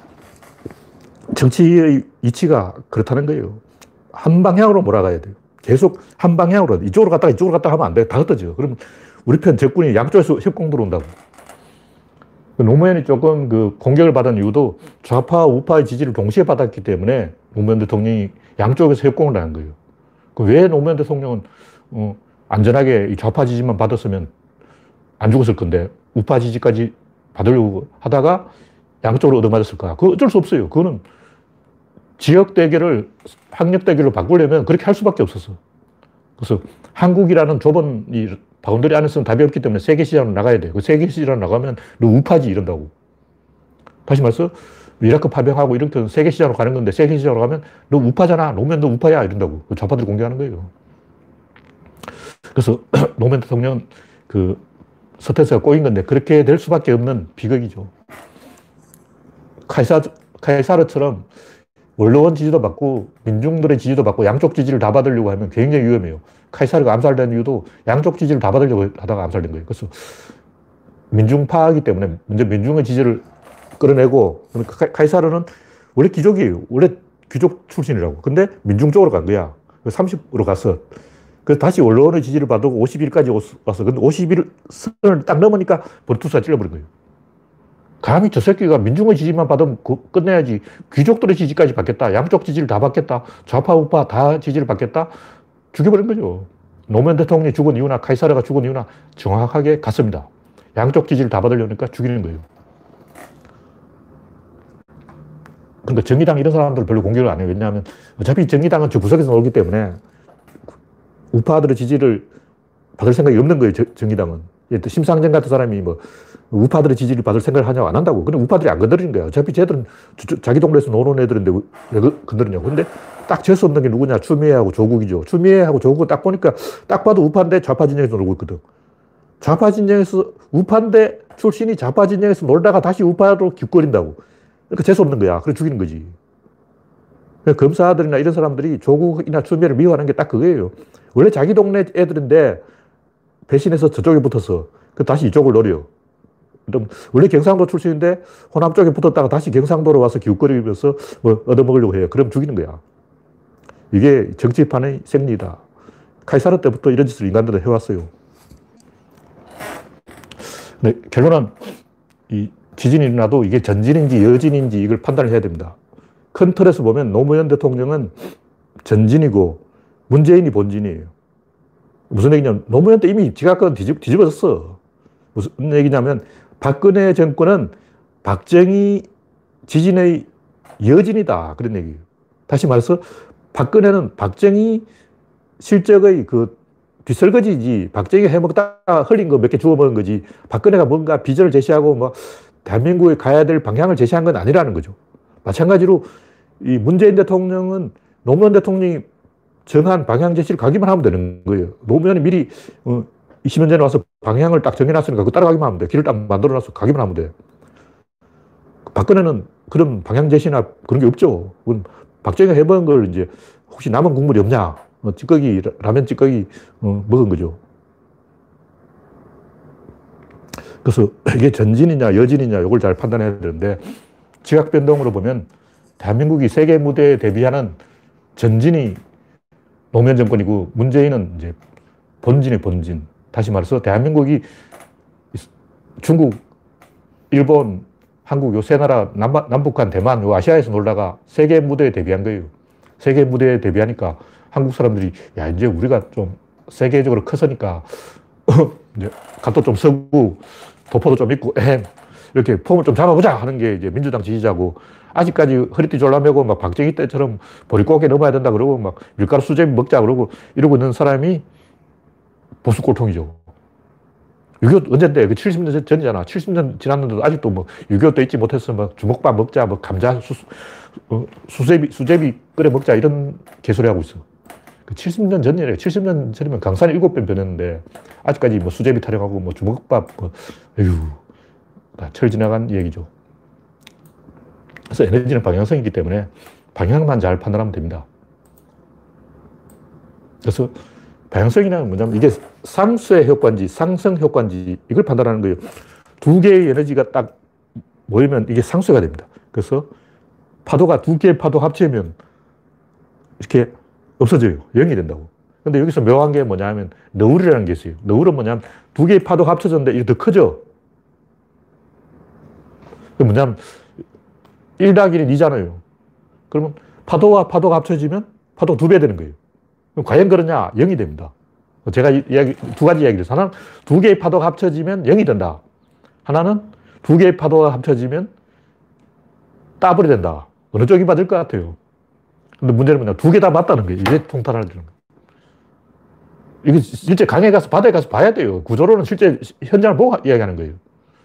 정치의 이치가 그렇다는 거예요. 한 방향으로 몰아가야 돼요. 계속 한 방향으로. 이쪽으로 갔다가 이쪽으로 갔다가 하면 안 돼. 다 흩어져. 그러면 우리 편 적군이 양쪽에서 협공 들어온다고. 노무현이 조금 그 공격을 받은 이유도 좌파, 우파의 지지를 동시에 받았기 때문에 노무현 대통령이 양쪽에서 협공을 하는 거예요. 왜 노무현 대통령은 어, 안전하게 이 좌파 지지만 받았으면 안 죽었을 건데 우파 지지까지 받으려고 하다가 양쪽으로 얻어맞았을까? 그거 어쩔 수 없어요. 그거는 지역 대결을 학력 대결로 바꾸려면 그렇게 할 수밖에 없었어. 그래서 한국이라는 좁은 이 바운더리 안에서는 답이 없기 때문에 세계 시장으로 나가야 돼. 그 세계 시장으로 나가면 너 우파지 이런다고. 다시 말해서 이라크 파병하고 이렇게 세계 시장으로 가는 건데 세계 시장으로 가면 너 우파잖아. 노무현 너 우파야 이런다고. 좌파들이 공개하는 거예요. 그래서 노무현 대통령 그 스탠스가 꼬인 건데 그렇게 될 수밖에 없는 비극이죠. 카이사, 카이사르처럼 원로원 지지도 받고 민중들의 지지도 받고 양쪽 지지를 다 받으려고 하면 굉장히 위험해요. 카이사르가 암살된 이유도 양쪽 지지를 다 받으려고 하다가 암살된 거예요. 그래서 민중파이기 때문에 먼저 민중의 지지를 끌어내고, 그러니까 카이사르는 원래 귀족이에요. 원래 귀족 출신이라고. 근데 민중 쪽으로 간 거야. 삼십으로 가서. 그래서 다시 원로원의 지지를 받고 오십 일까지 와서. 근데 오십 일 선을 딱 넘으니까 버투사 찔러버린 거예요. 감히 저 새끼가 민중의 지지만 받으면 끝내야지. 귀족들의 지지까지 받겠다. 양쪽 지지를 다 받겠다. 좌파, 우파 다 지지를 받겠다. 죽여버린 거죠. 노무현 대통령이 죽은 이유나 카이사르가 죽은 이유나 정확하게 같습니다. 양쪽 지지를 다 받으려니까 죽이는 거예요. 그러니까 정의당 이런 사람들 별로 공격을 안 해요. 왜냐하면 어차피 정의당은 저 구석에서 놀기 때문에 우파들의 지지를 받을 생각이 없는 거예요. 저, 정의당은. 심상정 같은 사람이 뭐 우파들의 지지를 받을 생각을 하냐고 안 한다고. 근데 우파들이 안 건드리는 거야. 어차피 쟤들은 자기 동네에서 노는 애들인데 왜 건드리냐고. 근데 딱 재수 없는 게 누구냐. 추미애하고 조국이죠. 추미애하고 조국은 딱 보니까 딱 봐도 우파인데 좌파 진영에서 놀고 있거든. 좌파 진영에서 우파인데 출신이 좌파 진영에서 놀다가 다시 우파로 기웃거린다고. 그러니까 재수 없는 거야. 그래 죽이는 거지. 검사들이나 이런 사람들이 조국이나 추미애를 미워하는 게 딱 그거예요. 원래 자기 동네 애들인데 배신해서 저쪽에 붙어서 다시 이쪽을 노려. 원래 경상도 출신인데 호남 쪽에 붙었다가 다시 경상도로 와서 기웃거리면서 뭐 얻어먹으려고 해요. 그럼 죽이는 거야. 이게 정치판의 생리다. 카이사르 때부터 이런 짓을 인간들은 해왔어요. 근데 결론은 이 지진이 일어나도 이게 전진인지 여진인지 이걸 판단을 해야 됩니다. 큰 틀에서 보면 노무현 대통령은 전진이고 문재인이 본진이에요. 무슨 얘기냐면 노무현 때 이미 지각권 뒤집, 뒤집어졌어. 무슨 얘기냐면 박근혜 정권은 박정희 지진의 여진이다. 그런 얘기예요. 다시 말해서 박근혜는 박정희 실적의 그 뒷설거지지 박정희가 해먹다가 흘린 거 몇 개 주워 먹은 거지 박근혜가 뭔가 비전을 제시하고 뭐 대한민국에 가야 될 방향을 제시한 건 아니라는 거죠. 마찬가지로 이 문재인 대통령은 노무현 대통령이 정한 방향 제시를 가기만 하면 되는 거예요. 노무현이 미리 어, 이십 년 전에 와서 방향을 딱 정해놨으니까 그거 따라가기만 하면 돼. 길을 딱 만들어놔서 가기만 하면 돼. 박근혜는 그런 방향 제시나 그런 게 없죠. 그건 박정희가 해본 걸 이제 혹시 남은 국물이 없냐. 어, 찌꺼기, 라면 찌꺼기 어, 먹은 거죠. 그래서 이게 전진이냐 여진이냐 이걸 잘 판단해야 되는데 지각 변동으로 보면 대한민국이 세계 무대에 데뷔하는 전진이 노무현 정권이고 문재인은 이제 본진이 본진. 다시 말해서 대한민국이 중국, 일본, 한국 요 세 나라 남바, 남북한, 대만 요 아시아에서 놀다가 세계 무대에 데뷔한 거예요. 세계 무대에 데뷔하니까 한국 사람들이 야 이제 우리가 좀 세계적으로 커서니까 이제 값도 좀 서고 도포도 좀 있고 에헴 이렇게 폼을 좀 잡아보자 하는 게 이제 민주당 지지자고 아직까지 허리띠 졸라매고 막 박정희 때처럼 보릿고개 넘어야 된다 그러고 막 밀가루 수제비 먹자 그러고 이러고 있는 사람이 보수 꼴통이죠. 육이오 언젠데? 그 칠십 년 전이잖아. 칠십 년 지났는데도 아직도 뭐 육이오 때 잊지 못해서 막 주먹밥 먹자, 뭐 감자 수, 어, 수제비, 수제비 끓여 먹자 이런 개소리 하고 있어. 그 칠십 년 전이래. 칠십 년 전이면 강산이 일곱 번 변했는데 아직까지 뭐 수제비 타령하고 뭐 주먹밥, 뭐, 에휴, 다 철 지나간 얘기죠. 그래서 에너지는 방향성이기 때문에 방향만 잘 판단하면 됩니다. 그래서 방향성이란 뭐냐면 이게 상쇄 효과인지 상승 효과인지 이걸 판단하는 거예요. 두 개의 에너지가 딱 모이면 이게 상쇄가 됩니다. 그래서 파도가 두 개의 파도 합치면 이렇게 없어져요. 영이 된다고. 근데 여기서 묘한 게 뭐냐면 너울이라는 게 있어요. 너울은 뭐냐면 두 개의 파도가 합쳐졌는데 이게 더 커져. 그게 뭐냐면 일 더하기 일은 이잖아요. 그러면 파도와 파도가 합쳐지면 파도가 두 배 되는 거예요. 그럼 과연 그러냐? 영이 됩니다. 제가 이야기, 두 가지 이야기를 해서 하나는 두 개의 파도가 합쳐지면 영이 된다. 하나는 두 개의 파도가 합쳐지면 따블이 된다. 어느 쪽이 맞을 것 같아요? 근데 문제는 뭐냐? 두 개 다 맞다는 거예요. 이게 통탄을 주는 거예요. 이게 실제 강에 가서 바다에 가서 봐야 돼요. 구조로는 실제 현장을 보고 이야기하는 거예요.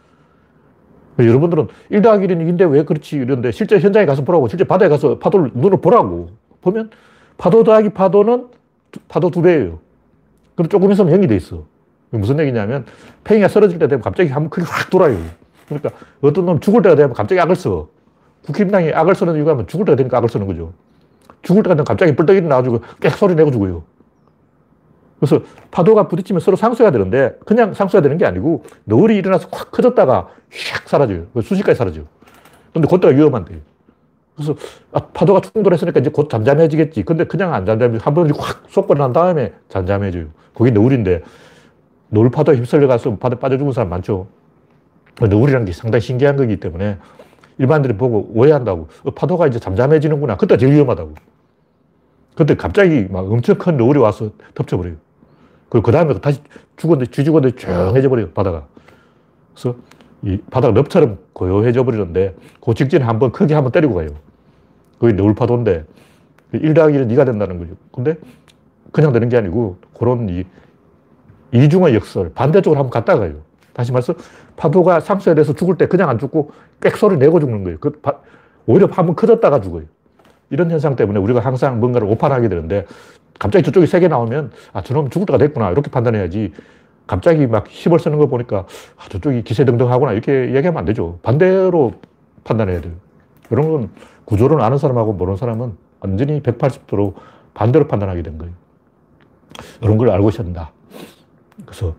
여러분들은 일 더하기 일은 이긴데 왜 그렇지 이러는데 실제 현장에 가서 보라고. 실제 바다에 가서 파도를 눈으로 보라고. 보면 파도 더하기 파도는 파도 두 배예요. 그럼 조금 있으면 영이 돼 있어. 무슨 얘기냐면 팽이가 쓰러질 때 되면 갑자기 한번 크게 확 돌아요. 그러니까 어떤 놈 죽을 때가 되면 갑자기 악을 써. 국힘당이 악을 쓰는 이유가 뭐 죽을 때가 되니까 악을 쓰는 거죠. 죽을 때가 되면 갑자기 뿔떡이 나와주고 꽥 소리 내고 죽어요. 그래서 파도가 부딪히면 서로 상쇄가 되는데 그냥 상쇄가 되는 게 아니고 너울이 일어나서 확 커졌다가 샥 사라져요. 순식간에 사라져요. 근데 그때가 위험한데요. 그래서 아, 파도가 충돌했으니까 이제 곧 잠잠해지겠지. 근데 그냥 안 잠잠해지고 한 번 확 쏟고 난 다음에 잠잠해져요. 그게 너울인데 너울 파도에 휩쓸려 가서 바다에 빠져 죽은 사람 많죠. 너울이라는 게 상당히 신기한 거기 때문에 일반인들이 보고 오해한다고. 어, 파도가 이제 잠잠해지는구나. 그때 제일 위험하다고. 그때 갑자기 막 엄청 큰 너울이 와서 덮쳐버려요. 그리고 그 다음에 다시 죽었는데, 쥐죽었는데 조용해져 버려요, 바다가. 그래서 이 바다가 늪처럼 고요해져 버리는데 그 직전에 한번 크게 한번 때리고 가요. 그게 너울파도인데 일 더하기 일은 이가 된다는 거죠. 근데 그냥 되는 게 아니고 그런 이 이중의 역설, 반대쪽으로 한번 갔다 가요. 다시 말해서 파도가 상쇄돼서 죽을 때 그냥 안 죽고 꽥 소리 내고 죽는 거예요. 그 바, 오히려 한번 커졌다가 죽어요. 이런 현상 때문에 우리가 항상 뭔가를 오판하게 되는데 갑자기 저쪽이 세게 나오면 아, 저놈 죽을 때가 됐구나. 이렇게 판단해야지. 갑자기 막 힘을 쓰는 거 보니까 아, 저쪽이 기세등등하구나. 이렇게 얘기하면 안 되죠. 반대로 판단해야 돼요. 이런 건 구조를 아는 사람하고 모르는 사람은 완전히 백팔십 도로 반대로 판단하게 된 거예요. 이런 걸 알고 있어야 된다. 그래서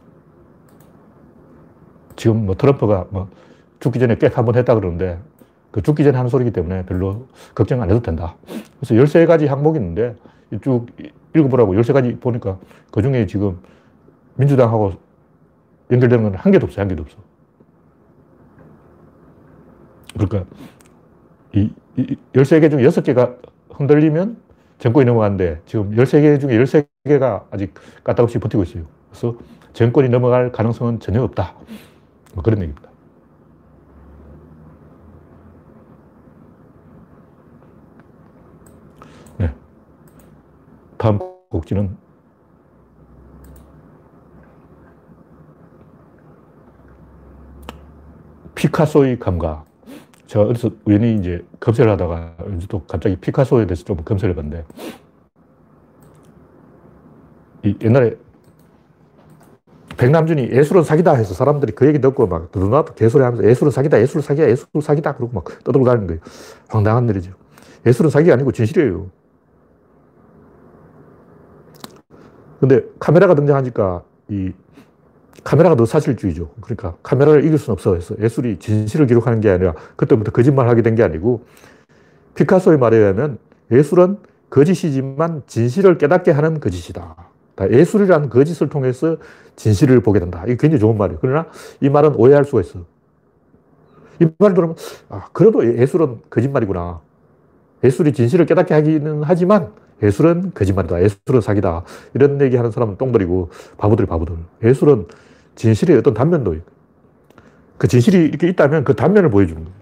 지금 뭐 트럼프가 뭐 죽기 전에 꽥 한번 했다 그러는데 그 죽기 전에 하는 소리이기 때문에 별로 걱정 안 해도 된다. 그래서 열세 가지 항목이 있는데 쭉 읽어보라고 열세 가지 보니까 그 중에 지금 민주당하고 연결되는 건 한 개도 없어요. 한 개도 없어. 그러니까 이, 이 열세 개 중에 여섯 개가 흔들리면 정권이 넘어가는데 지금 열세 개 중에 열세 개가 아직 까딱없이 버티고 있어요. 그래서 정권이 넘어갈 가능성은 전혀 없다. 뭐 그런 얘기입니다. 네. 다음 곡지는 피카소의 감각. 제가 어디서 우연히 이제 검색을 하다가 또 갑자기 피카소에 대해서 좀 검색을 해봤는데, 이 옛날에 백남준이 예술은 사기다 해서 사람들이 그 얘기 듣고 막 너나도 개소리 하면서 예술은 사기다, 예술은 사기야, 예술은 사기다. 그러고 막 떠들고 다니는 거예요. 황당한 일이죠. 예술은 사기가 아니고 진실이에요. 근데 카메라가 등장하니까 이 카메라가 더 사실주의죠. 그러니까 카메라를 이길 수는 없어. 그래서 예술이 진실을 기록하는 게 아니라 그때부터 거짓말을 하게 된 게 아니고 피카소의 말에 의하면 예술은 거짓이지만 진실을 깨닫게 하는 거짓이다. 예술이라는 거짓을 통해서 진실을 보게 된다. 이게 굉장히 좋은 말이에요. 그러나 이 말은 오해할 수가 있어. 이 말을 들으면, 아, 그래도 예술은 거짓말이구나. 예술이 진실을 깨닫게 하기는 하지만 예술은 거짓말이다. 예술은 사기다. 이런 얘기 하는 사람은 똥들이고 바보들이 바보들. 예술은 진실의 어떤 단면도 있고 그 진실이 이렇게 있다면 그 단면을 보여주는 거예요.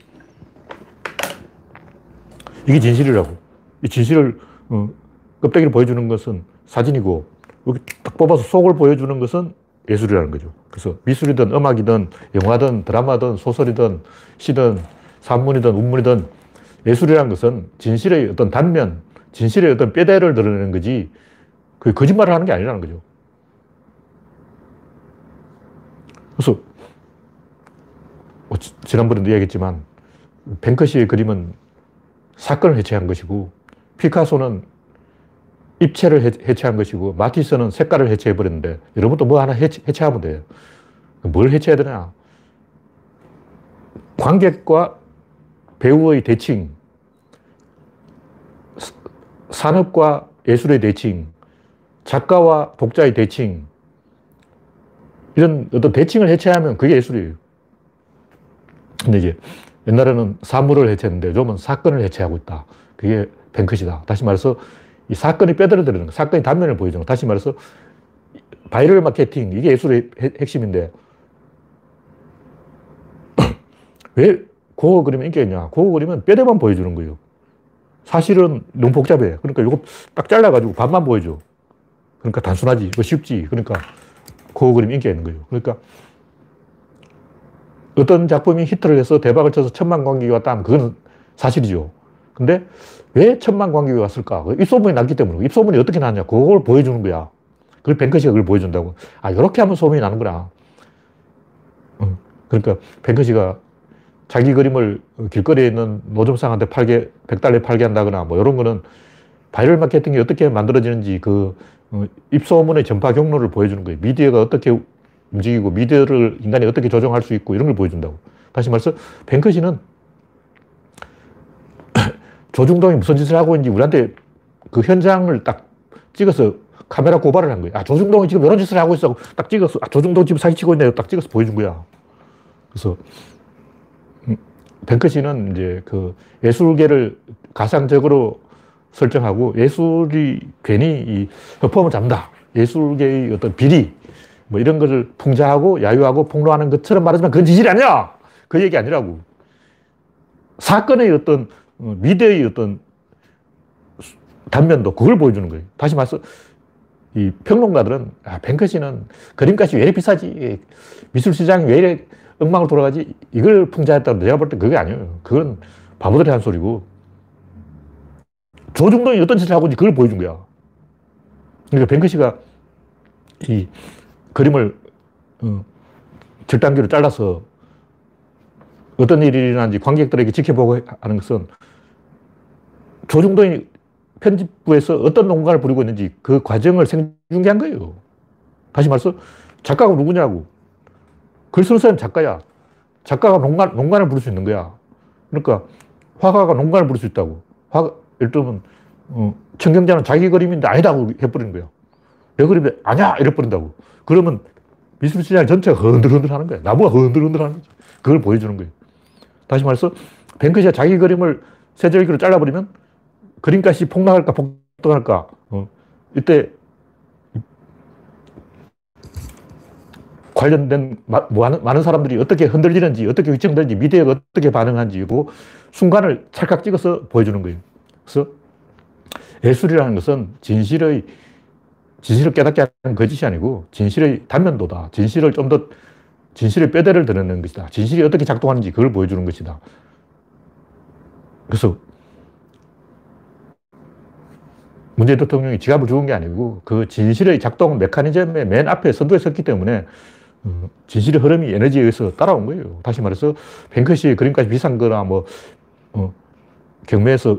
이게 진실이라고. 이 진실을 어, 껍데기를 보여주는 것은 사진이고 여기 딱 뽑아서 속을 보여주는 것은 예술이라는 거죠. 그래서 미술이든 음악이든 영화든 드라마든 소설이든 시든 산문이든 운문이든 예술이라는 것은 진실의 어떤 단면, 진실의 어떤 뼈대를 드러내는 거지 그 거짓말을 하는 게 아니라는 거죠. 그래서 뭐 지난번에도 이야기했지만 뱅크시의 그림은 사건을 해체한 것이고 피카소는 입체를 해체한 것이고 마티스는 색깔을 해체해버렸는데 여러분도 뭐 하나 해체, 해체하면 돼요. 뭘 해체해야 되냐. 관객과 배우의 대칭, 산업과 예술의 대칭, 작가와 독자의 대칭, 이런 어떤 대칭을 해체하면 그게 예술이에요. 근데 이제 옛날에는 사물을 해체했는데 요즘은 사건을 해체하고 있다. 그게 뱅크시다. 다시 말해서 이 사건이 뼈대를 거, 사건의 단면을 보여주는 거. 다시 말해서 바이럴 마케팅, 이게 예술의 핵심인데 왜 고어 그림이 인기가 있냐. 고어 그림은 뼈대만 보여주는 거예요. 사실은 너무 복잡해. 그러니까 이거 딱 잘라가지고 반만 보여줘. 그러니까 단순하지. 이거 쉽지. 그러니까 고어 그림이 인기가 있는 거예요. 그러니까 어떤 작품이 히트를 해서 대박을 쳐서 천만 관객이 왔다 하면 그건 사실이죠. 근데 왜 천만 관객이 왔을까? 입소문이 났기 때문에. 입소문이 어떻게 났냐? 그걸 보여주는 거야. 그걸 뱅크시가 그걸 보여준다고. 아, 이렇게 하면 소문이 나는구나. 그러니까 뱅크시가 자기 그림을 길거리에 있는 노점상한테 팔게, 백 달러에 팔게 한다거나 뭐 이런 거는 바이럴 마케팅이 어떻게 만들어지는지 그 입소문의 전파 경로를 보여주는 거예요. 미디어가 어떻게 움직이고 미디어를 인간이 어떻게 조정할 수 있고 이런 걸 보여준다고. 다시 말해서 뱅크시는 조중동이 무슨 짓을 하고 있는지 우리한테 그 현장을 딱 찍어서 카메라 고발을 한 거예요. 아, 조중동이 지금 이런 짓을 하고 있어. 딱 찍어서, 아, 조중동 지금 사기치고 있네. 딱 찍어서 보여준 거야. 그래서 뱅크시는 이제 그 예술계를 가상적으로 설정하고 예술이 괜히 이 허점을 잡는다. 예술계의 어떤 비리, 뭐 이런 것을 풍자하고 야유하고 폭로하는 것처럼 말하지만 그건 진실이 아니야. 그 얘기 아니라고. 사건의 어떤 미디어의 어떤 단면도 그걸 보여주는 거예요. 다시 말해서 이 평론가들은 아, 뱅크시는 그림값이 왜 이렇게 비싸지? 미술시장이 왜 이렇게 엉망으로 돌아가지? 이걸 풍자했다고 내가 볼 때 그게 아니에요. 그건 바보들이 한 소리고 조중동이 어떤 짓을 하고 있는지 그걸 보여준 거야. 그러니까 뱅크시가 이 그림을 어, 절단기로 잘라서 어떤 일이 일어나는지 관객들에게 지켜보고 하는 것은 조중동이 편집부에서 어떤 농간을 부리고 있는지 그 과정을 생중계한 거예요. 다시 말해서 작가가 누구냐고. 글 쓰는 사람은 작가야. 작가가 농간, 농간을 부릴 수 있는 거야. 그러니까 화가가 농간을 부릴 수 있다고. 화, 예를 들면 어, 청경자는 자기 그림인데 아니다고 해버리는 거야. 내 그림인데 아니야 이래버린다고. 그러면 미술시장 전체가 흔들흔들 하는 거야. 나무가 흔들흔들 하는 거지. 그걸 보여주는 거예요. 다시 말해서 뱅크시가 자기 그림을 세 절기로 잘라버리면 그림값이 폭락할까 폭등할까. 어, 이때 관련된 마, 많은, 많은 사람들이 어떻게 흔들리는지 어떻게 위축되는지 미디어가 어떻게 반응하는지 그 순간을 찰칵 찍어서 보여주는 거예요. 그래서 예술이라는 것은 진실의 진실을 깨닫게 하는 거짓이 아니고 진실의 단면도다. 진실을 좀 더 진실의 뼈대를 드러내는 것이다. 진실이 어떻게 작동하는지 그걸 보여주는 것이다. 그래서 문재인 대통령이 지갑을 주은 게 아니고 그 진실의 작동 메커니즘의 맨 앞에 선두에 섰기 때문에 진실의 흐름이 에너지에 의해서 따라온 거예요. 다시 말해서 뱅크시의 그림까지 비싼 거나 뭐 어, 경매에서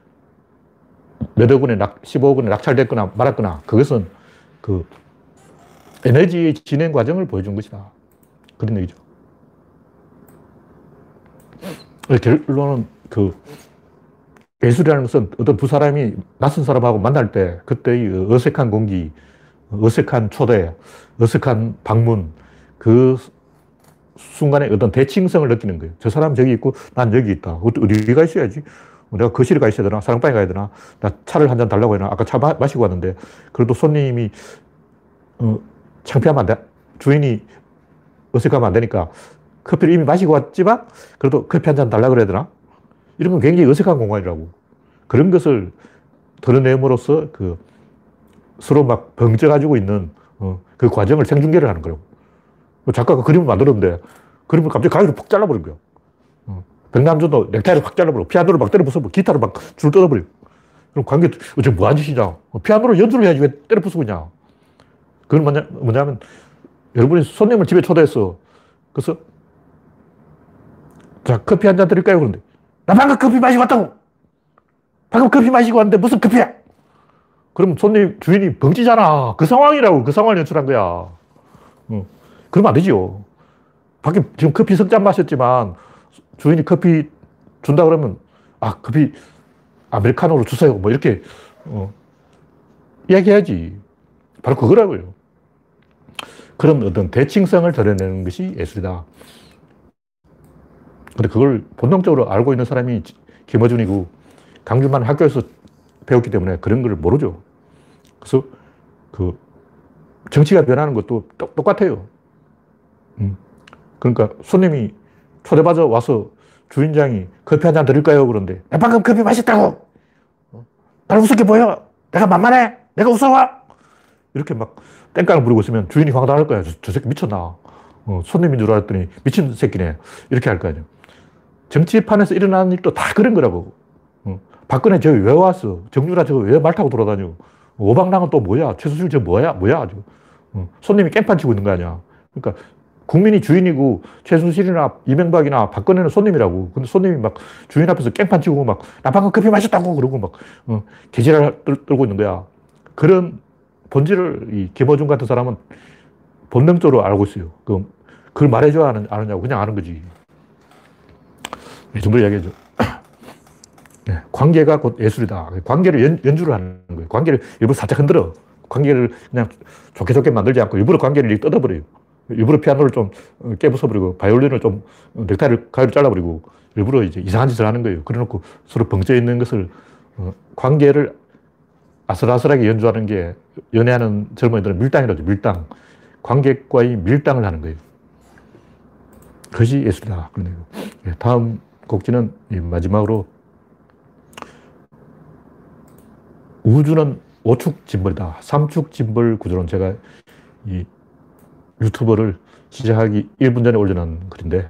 몇억 원에 낙, 십오억 원에 낙찰됐거나 말았거나 그것은 그 에너지의 진행 과정을 보여준 것이다. 그런 얘기죠. 결론은 그 예술이라는 것은 어떤 두 사람이 낯선 사람하고 만날 때 그때의 어색한 공기, 어색한 초대, 어색한 방문, 그 순간에 어떤 대칭성을 느끼는 거예요. 저 사람 저기 있고 난 여기 있다. 어디 가 있어야지? 내가 거실에 가 있어야 되나? 사랑방에 가야 되나? 나 차를 한 잔 달라고 해나? 아까 차 마, 마시고 왔는데 그래도 손님이 어, 창피하면 안 돼. 주인이 어색하면 안 되니까 커피를 이미 마시고 왔지만 그래도 커피 한 잔 달라고 그래야 되나? 이런 건 굉장히 어색한 공간이라고. 그런 것을 드러내므로써 그 서로 막 벙쪄가지고 있는 어, 그 과정을 생중계를 하는 거예요. 작가가 그림을 만들었는데 그림을 갑자기 가위로 푹 잘라버린 거예요. 어. 백남준도 넥타이를 확 잘라버리고 피아노를 막 때려 부숴버리고 기타를 막 줄 뜯어버리고. 그럼 관객, 저 뭐하는 짓이냐? 어, 피아노를 연주를 해야지 왜 때려 부수고 있냐? 그건 뭐냐, 뭐냐면 여러분이 손님을 집에 초대했어. 그래서 자, 커피 한 잔 드릴까요? 그런데 나 방금 커피 마시고 왔다고! 방금 커피 마시고 왔는데 무슨 커피야? 그럼 손님, 주인이 벙찌잖아. 그 상황이라고, 그 상황을 연출한 거야. 어. 그러면 안 되죠. 밖에 지금 커피 석 잔 마셨지만 주인이 커피 준다 그러면 아, 커피 아메리카노로 주세요. 뭐 이렇게 어, 이야기해야지. 바로 그거라고요. 그런 어떤 대칭성을 드러내는 것이 예술이다. 근데 그걸 본능적으로 알고 있는 사람이 김어준이고 강준만 학교에서 배웠기 때문에 그런 걸 모르죠. 그래서 그 정치가 변하는 것도 똑같아요. 음. 그러니까 손님이 초대받아 와서 주인장이 커피 한 잔 드릴까요? 그런데 나 방금 커피 마셨다고! 날 우습게 보여! 내가 만만해! 내가 우스워! 이렇게 막 땡깡을 부리고 있으면 주인이 황당할 거야. 저, 저 새끼 미쳤나? 어, 손님인 줄 알았더니 미친 새끼네. 이렇게 할 거 아니야. 정치판에서 일어나는 일도 다 그런 거라고. 어, 박근혜 저기 왜 왔어? 정유라 저거 왜 말 타고 돌아다녀? 오방랑은 또 뭐야? 최수실 저 뭐야? 뭐야? 지금. 어, 손님이 깽판 치고 있는 거 아니야. 그러니까 국민이 주인이고 최순실이나 이명박이나 박근혜는 손님이라고. 근데 손님이 막 주인 앞에서 깽판 치고 막 나 방금 커피 마셨다고 그러고 막 어, 개지랄 떨고 있는 거야. 그런 본질을 이 김어준 같은 사람은 본능적으로 알고 있어요. 그, 그걸 말해줘야 아는, 아느냐고 그냥 아는 거지. 이 정도 이야기하죠. 네, 관계가 곧 예술이다. 관계를 연, 연주를 하는 거예요. 관계를 일부러 살짝 흔들어. 관계를 그냥 좋게 좋게 만들지 않고 일부러 관계를 뜯어버려요. 일부러 피아노를 좀 깨부숴버리고 바이올린을 좀 넥타이를 가위로 잘라버리고 일부러 이제 이상한 짓을 하는 거예요. 그래놓고 서로 벙쪄 있는 것을 어, 관계를 아슬아슬하게 연주하는 게 연애하는 젊은이들은 밀당이라죠. 밀당. 관객과의 밀당을 하는 거예요. 그것이 예술이다. 그러네요. 다음 곡지는 마지막으로 우주는 오축 짐벌이다. 삼축 짐벌 구조론. 제가 이 유튜버를 시작하기 일 분 전에 올려놓은 글인데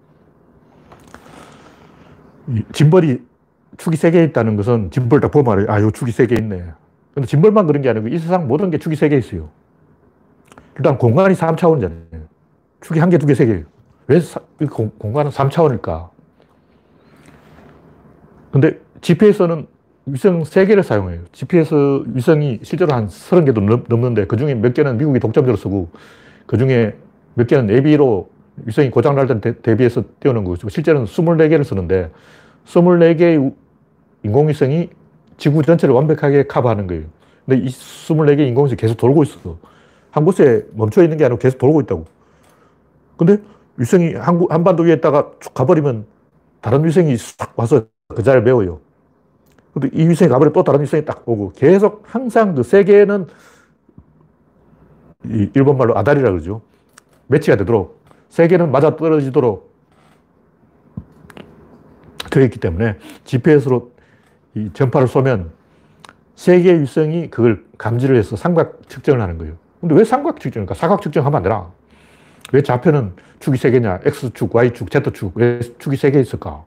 이 짐벌이 축이 세 개 있다는 것은 짐벌 딱 보면 알아요. 아, 요 축이 세 개 있네. 근데 짐벌만 그런 게 아니고 이 세상 모든 게 축이 세 개 있어요. 일단 공간이 삼 차원이잖아요. 축이 한 개, 두 개, 세 개. 왜 사, 공, 공간은 삼 차원일까? 근데 지피에스는 위성 세 개를 사용해요. 지피에스 위성이 실제로 한 서른 개도 넘, 넘는데 그 중에 몇 개는 미국이 독점적으로 쓰고 그 중에 몇 개는 내비로 위성이 고장날 때 대비해서 띄우는 거고 실제로는 스물네 개를 쓰는데 스물네 개의 인공위성이 지구 전체를 완벽하게 커버하는 거예요. 근데 이 스물네 개의 인공위성이 계속 돌고 있어. 한 곳에 멈춰 있는 게 아니고 계속 돌고 있다고. 근데 위성이 한, 한반도 위에 있다가 쭉 가버리면 다른 위성이 싹 와서 그 자리를 메워요. 근데 이 위성이 가버리면 또 다른 위성이 딱 오고 계속 항상 그 세계는 이 일본말로 아다리라 그러죠. 매치가 되도록 세계는 맞아 떨어지도록 되어 있기 때문에 지피에스로 이 전파를 쏘면 세 개의 위성이 그걸 감지를 해서 삼각 측정을 하는 거예요. 근데 왜 삼각 측정일까? 사각 측정하면 안 되나? 왜 좌표는 축이 세 개냐? X축, Y축, Z축. 왜 축이 세 개 있을까?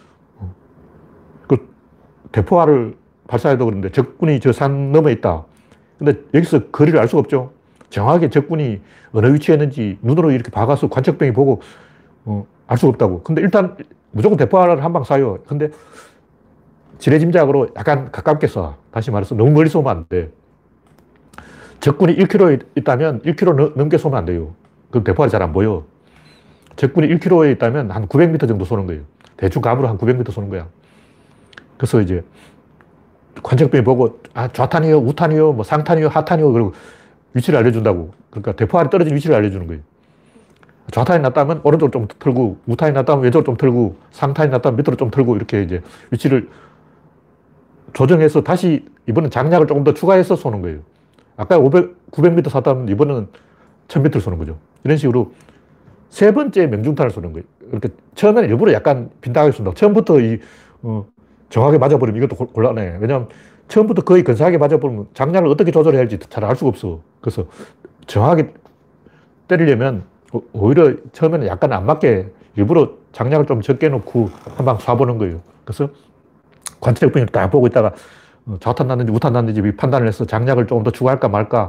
그 대포화를 발사해도 그런데 적군이 저 산 너머에 있다. 근데 여기서 거리를 알 수가 없죠. 정확하게 적군이 어느 위치에 있는지 눈으로 이렇게 박아서 관측병이 보고 어, 알 수가 없다고. 근데 일단 무조건 대포화를 한 방 쏴요. 근데 지레짐작으로 약간 가깝게 쏴. 다시 말해서 너무 멀리 쏘면 안 돼. 적군이 일 킬로미터에 있다면 일 킬로미터 넘게 쏘면 안 돼요. 그럼 대포알이 잘 안 보여. 적군이 일 킬로미터에 있다면 한 구백 미터 정도 쏘는 거예요. 대충 감으로 한 구백 미터 쏘는 거야. 그래서 이제 관측병이 보고, 아, 좌탄이요, 우탄이요, 뭐 상탄이요, 하탄이요, 그리고 위치를 알려준다고. 그러니까 대포 알이 떨어진 위치를 알려주는 거예요. 좌탄이 났다면 오른쪽으로 좀 틀고, 우탄이 났다면 왼쪽으로 좀 틀고, 상탄이 났다면 밑으로 좀 틀고, 이렇게 이제 위치를 조정해서 다시 이번엔 장약을 조금 더 추가해서 쏘는 거예요. 아까 오백, 구백 미터 쐈다면 이번에는 천 미터를 쏘는 거죠. 이런 식으로 세 번째 명중탄을 쏘는 거예요. 그러니까 처음에는 일부러 약간 빈당하게 쏜다고. 처음부터 이, 어, 정확하게 맞아버리면 이것도 곤란해. 왜냐하면 처음부터 거의 근사하게 맞아버리면 장량을 어떻게 조절해야 할지 잘 알 수가 없어. 그래서 정확하게 때리려면 오히려 처음에는 약간 안 맞게 일부러 장량을 좀 적게 놓고 한 방 쏴보는 거예요. 그래서 관측병을 딱 보고 있다가 좌탄 났는지 우탄 났는지 판단을 해서 장량을 조금 더 추가할까 말까,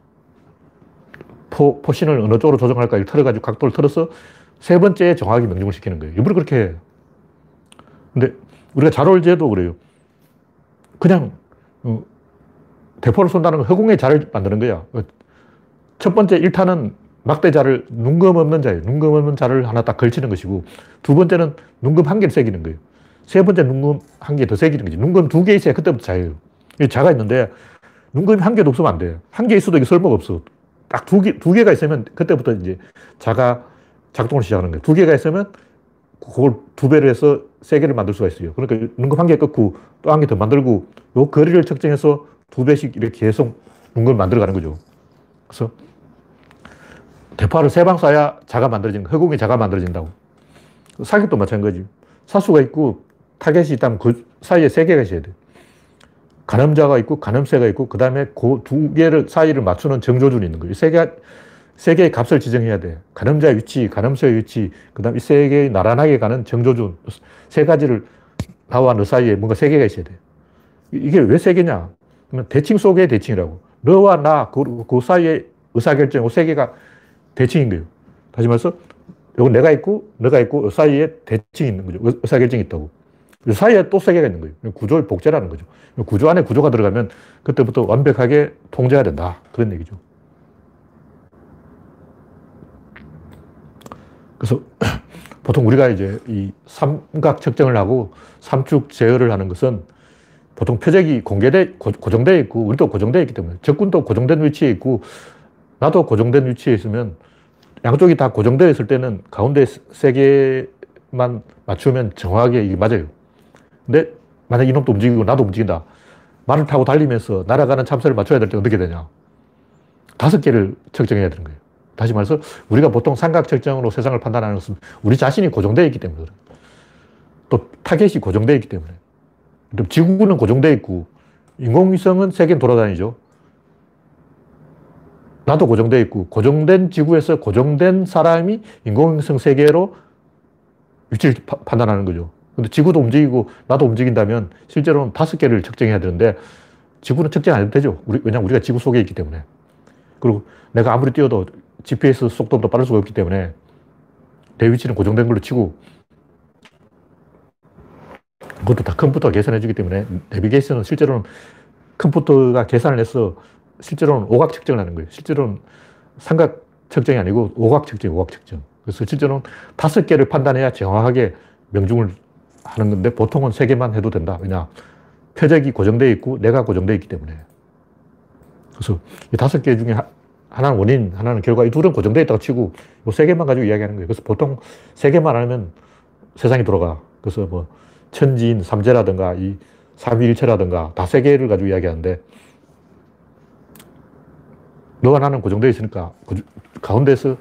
포, 포신을 어느 쪽으로 조정할까 이렇게 틀어가지고 각도를 틀어서 세 번째에 정확하게 명중을 시키는 거예요. 일부러 그렇게 해요. 근데 우리가 자롤제도 그래요. 그냥 어, 대포를 쏜다는 건 허공에 자를 만드는 거야. 첫 번째 일 탄은 막대자를, 눈금 없는 자예요. 눈금 없는 자를 하나 딱 걸치는 것이고, 두 번째는 눈금 한 개를 새기는 거예요. 세 번째 눈금 한 개 더 새기는 거지. 눈금 두 개 있어야 그때부터 자예요. 자가 있는데 눈금이 한 개도 없으면 안 돼요. 한 개 있어도 이게 쓸모가 없어. 딱 두 개, 두 개가 있으면 그때부터 이제 자가 작동을 시작하는 거예요. 두 개가 있으면 그걸 두 배를 해서 세 개를 만들 수가 있어요. 그러니까 눈금 한 개 끊고 또 한 개 더 만들고, 요 거리를 측정해서 두 배씩 이렇게 계속 눈금을 만들어 가는 거죠. 그래서 대포를 세 방 쏴야 자가 만들어지는 거, 허공에 자가 만들어진다고. 사격도 마찬가지. 사수가 있고 타겟이 있다면 그 사이에 세 개가 있어야 돼. 가늠자가 있고 가늠쇠가 있고 그 다음에 그 두 개를 사이를 맞추는 정조준이 있는 거예요. 세 개, 세 개의 값을 지정해야 돼. 가늠자의 위치, 가늠쇠의 위치, 그 다음에 이 세 개의 나란하게 가는 정조준. 세 가지를 나와 너 사이에 뭔가 세 개가 있어야 돼. 이게 왜 세 개냐? 그러면 대칭 속의 대칭이라고. 너와 나, 그, 그 사이에 의사결정, 그 세 개가 대칭인 거예요. 다시 말해서 이건 내가 있고 너가 있고 이 사이에 대칭이 있는 거죠. 의사결정이 있다고. 이 사이에 또 세 개가 있는 거예요. 구조의 복제라는 거죠. 구조 안에 구조가 들어가면 그때부터 완벽하게 통제가 된다. 그런 얘기죠. 그래서 보통 우리가 이제 이 삼각 측정을 하고 삼축 제어를 하는 것은 보통 표적이 공개돼, 고정되어 있고 우리도 고정되어 있기 때문에, 적군도 고정된 위치에 있고 나도 고정된 위치에 있으면 양쪽이 다 고정되어 있을 때는 가운데 세 개만 맞추면 정확하게 이게 맞아요. 근데 만약 이놈도 움직이고 나도 움직인다. 말을 타고 달리면서 날아가는 참새를 맞춰야 될 때 어떻게 되냐? 다섯 개를 측정해야 되는 거예요. 다시 말해서 우리가 보통 삼각 측정으로 세상을 판단하는 것은 우리 자신이 고정되어 있기 때문에 그래요. 또 타겟이 고정되어 있기 때문에. 지구는 고정되어 있고 인공위성은 세계는 돌아다니죠. 나도 고정되어 있고 고정된 지구에서 고정된 사람이 인공위성 세계로 위치를 파, 판단하는 거죠. 근데 지구도 움직이고 나도 움직인다면 실제로는 다섯 개를 측정해야 되는데 지구는 측정 안 해도 되죠. 우리, 왜냐하면 우리가 지구 속에 있기 때문에. 그리고 내가 아무리 뛰어도 지피에스 속도보다 빠를 수가 없기 때문에 내 위치는 고정된 걸로 치고, 그것도 다 컴퓨터가 계산해 주기 때문에 내비게이션은 실제로는 컴퓨터가 계산을 해서 실제로는 오각 측정을 하는 거예요. 실제로는 삼각 측정이 아니고 오각 측정, 오각 측정. 그래서 실제로는 다섯 개를 판단해야 정확하게 명중을 하는 건데 보통은 세 개만 해도 된다. 왜냐? 표적이 고정되어 있고 내가 고정되어 있기 때문에. 그래서 이 다섯 개 중에 하나는 원인, 하나는 결과, 이 둘은 고정되어 있다고 치고 이 세 개만 가지고 이야기하는 거예요. 그래서 보통 세 개만 하면 세상이 돌아가. 그래서 뭐 천지인, 삼재라든가 이 삼위일체라든가 다 세 개를 가지고 이야기하는데, 너와 나는 고정되어 있으니까 그 가운데서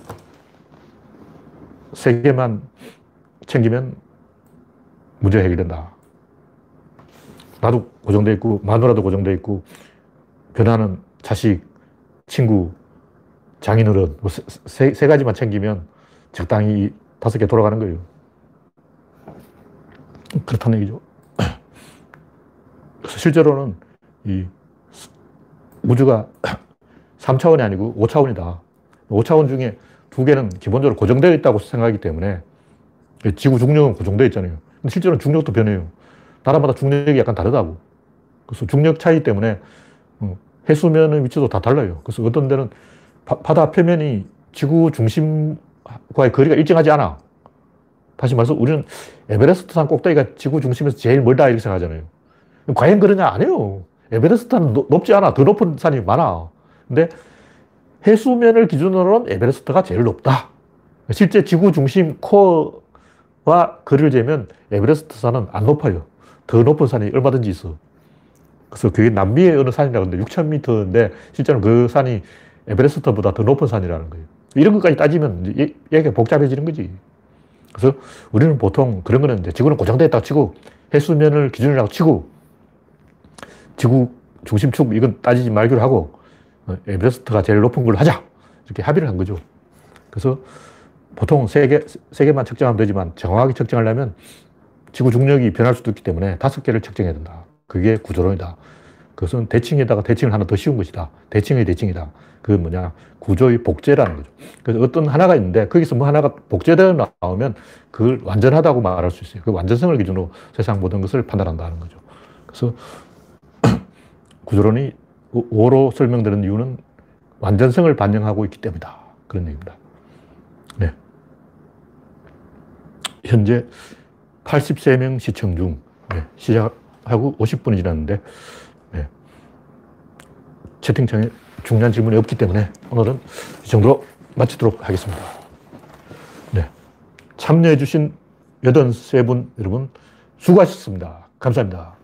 세 개만 챙기면 문제 해결된다. 나도 고정되어 있고 마누라도 고정되어 있고 변하는 자식, 친구, 장인어른 뭐 세, 세 가지만 챙기면 적당히 다섯 개 돌아가는 거예요. 그렇다는 얘기죠. 그래서 실제로는 이 우주가 삼 차원이 아니고 오 차원이다. 오 차원 중에 두 개는 기본적으로 고정되어 있다고 생각하기 때문에, 지구 중력은 고정되어 있잖아요. 근데 실제로는 중력도 변해요. 나라마다 중력이 약간 다르다고. 그래서 중력 차이 때문에 해수면의 위치도 다 달라요. 그래서 어떤 데는 바, 바다 표면이 지구 중심과의 거리가 일정하지 않아. 다시 말해서 우리는 에베레스트 산 꼭대기가 지구 중심에서 제일 멀다 이렇게 생각하잖아요. 과연 그러냐? 아니에요. 에베레스트는 노, 높지 않아. 더 높은 산이 많아. 근데 해수면을 기준으로는 에베레스트가 제일 높다. 실제 지구 중심 코어와 거리를 재면 에베레스트 산은 안 높아요. 더 높은 산이 얼마든지 있어. 그래서 그게 남미의 어느 산이라고 하는데 육천 미터인데 실제로 그 산이 에베레스트보다 더 높은 산이라는 거예요. 이런 것까지 따지면 얘기가 복잡해지는 거지. 그래서 우리는 보통 그런 거는 이제 지구는 고정되어 있다고 치고 해수면을 기준이라고 치고 지구 중심축 이건 따지지 말기로 하고 에베레스트가 제일 높은 걸로 하자. 이렇게 합의를 한 거죠. 그래서 보통 세 개, 세 개만 측정하면 되지만 정확하게 측정하려면 지구 중력이 변할 수도 있기 때문에 다섯 개를 측정해야 된다. 그게 구조론이다. 그것은 대칭에다가 대칭을 하나 더 씌운 것이다. 대칭의 대칭이다. 그건 뭐냐? 구조의 복제라는 거죠. 그래서 어떤 하나가 있는데 거기서 뭐 하나가 복제되어 나오면 그걸 완전하다고 말할 수 있어요. 그 완전성을 기준으로 세상 모든 것을 판단한다는 거죠. 그래서 구조론이 오로 설명되는 이유는 완전성을 반영하고 있기 때문이다. 그런 얘기입니다. 네. 현재 팔십삼 명 시청 중, 네. 시작하고 오십 분이 지났는데, 네. 채팅창에 중요한 질문이 없기 때문에 오늘은 이 정도로 마치도록 하겠습니다. 네. 참여해주신 여든세 분 여러분 수고하셨습니다. 감사합니다.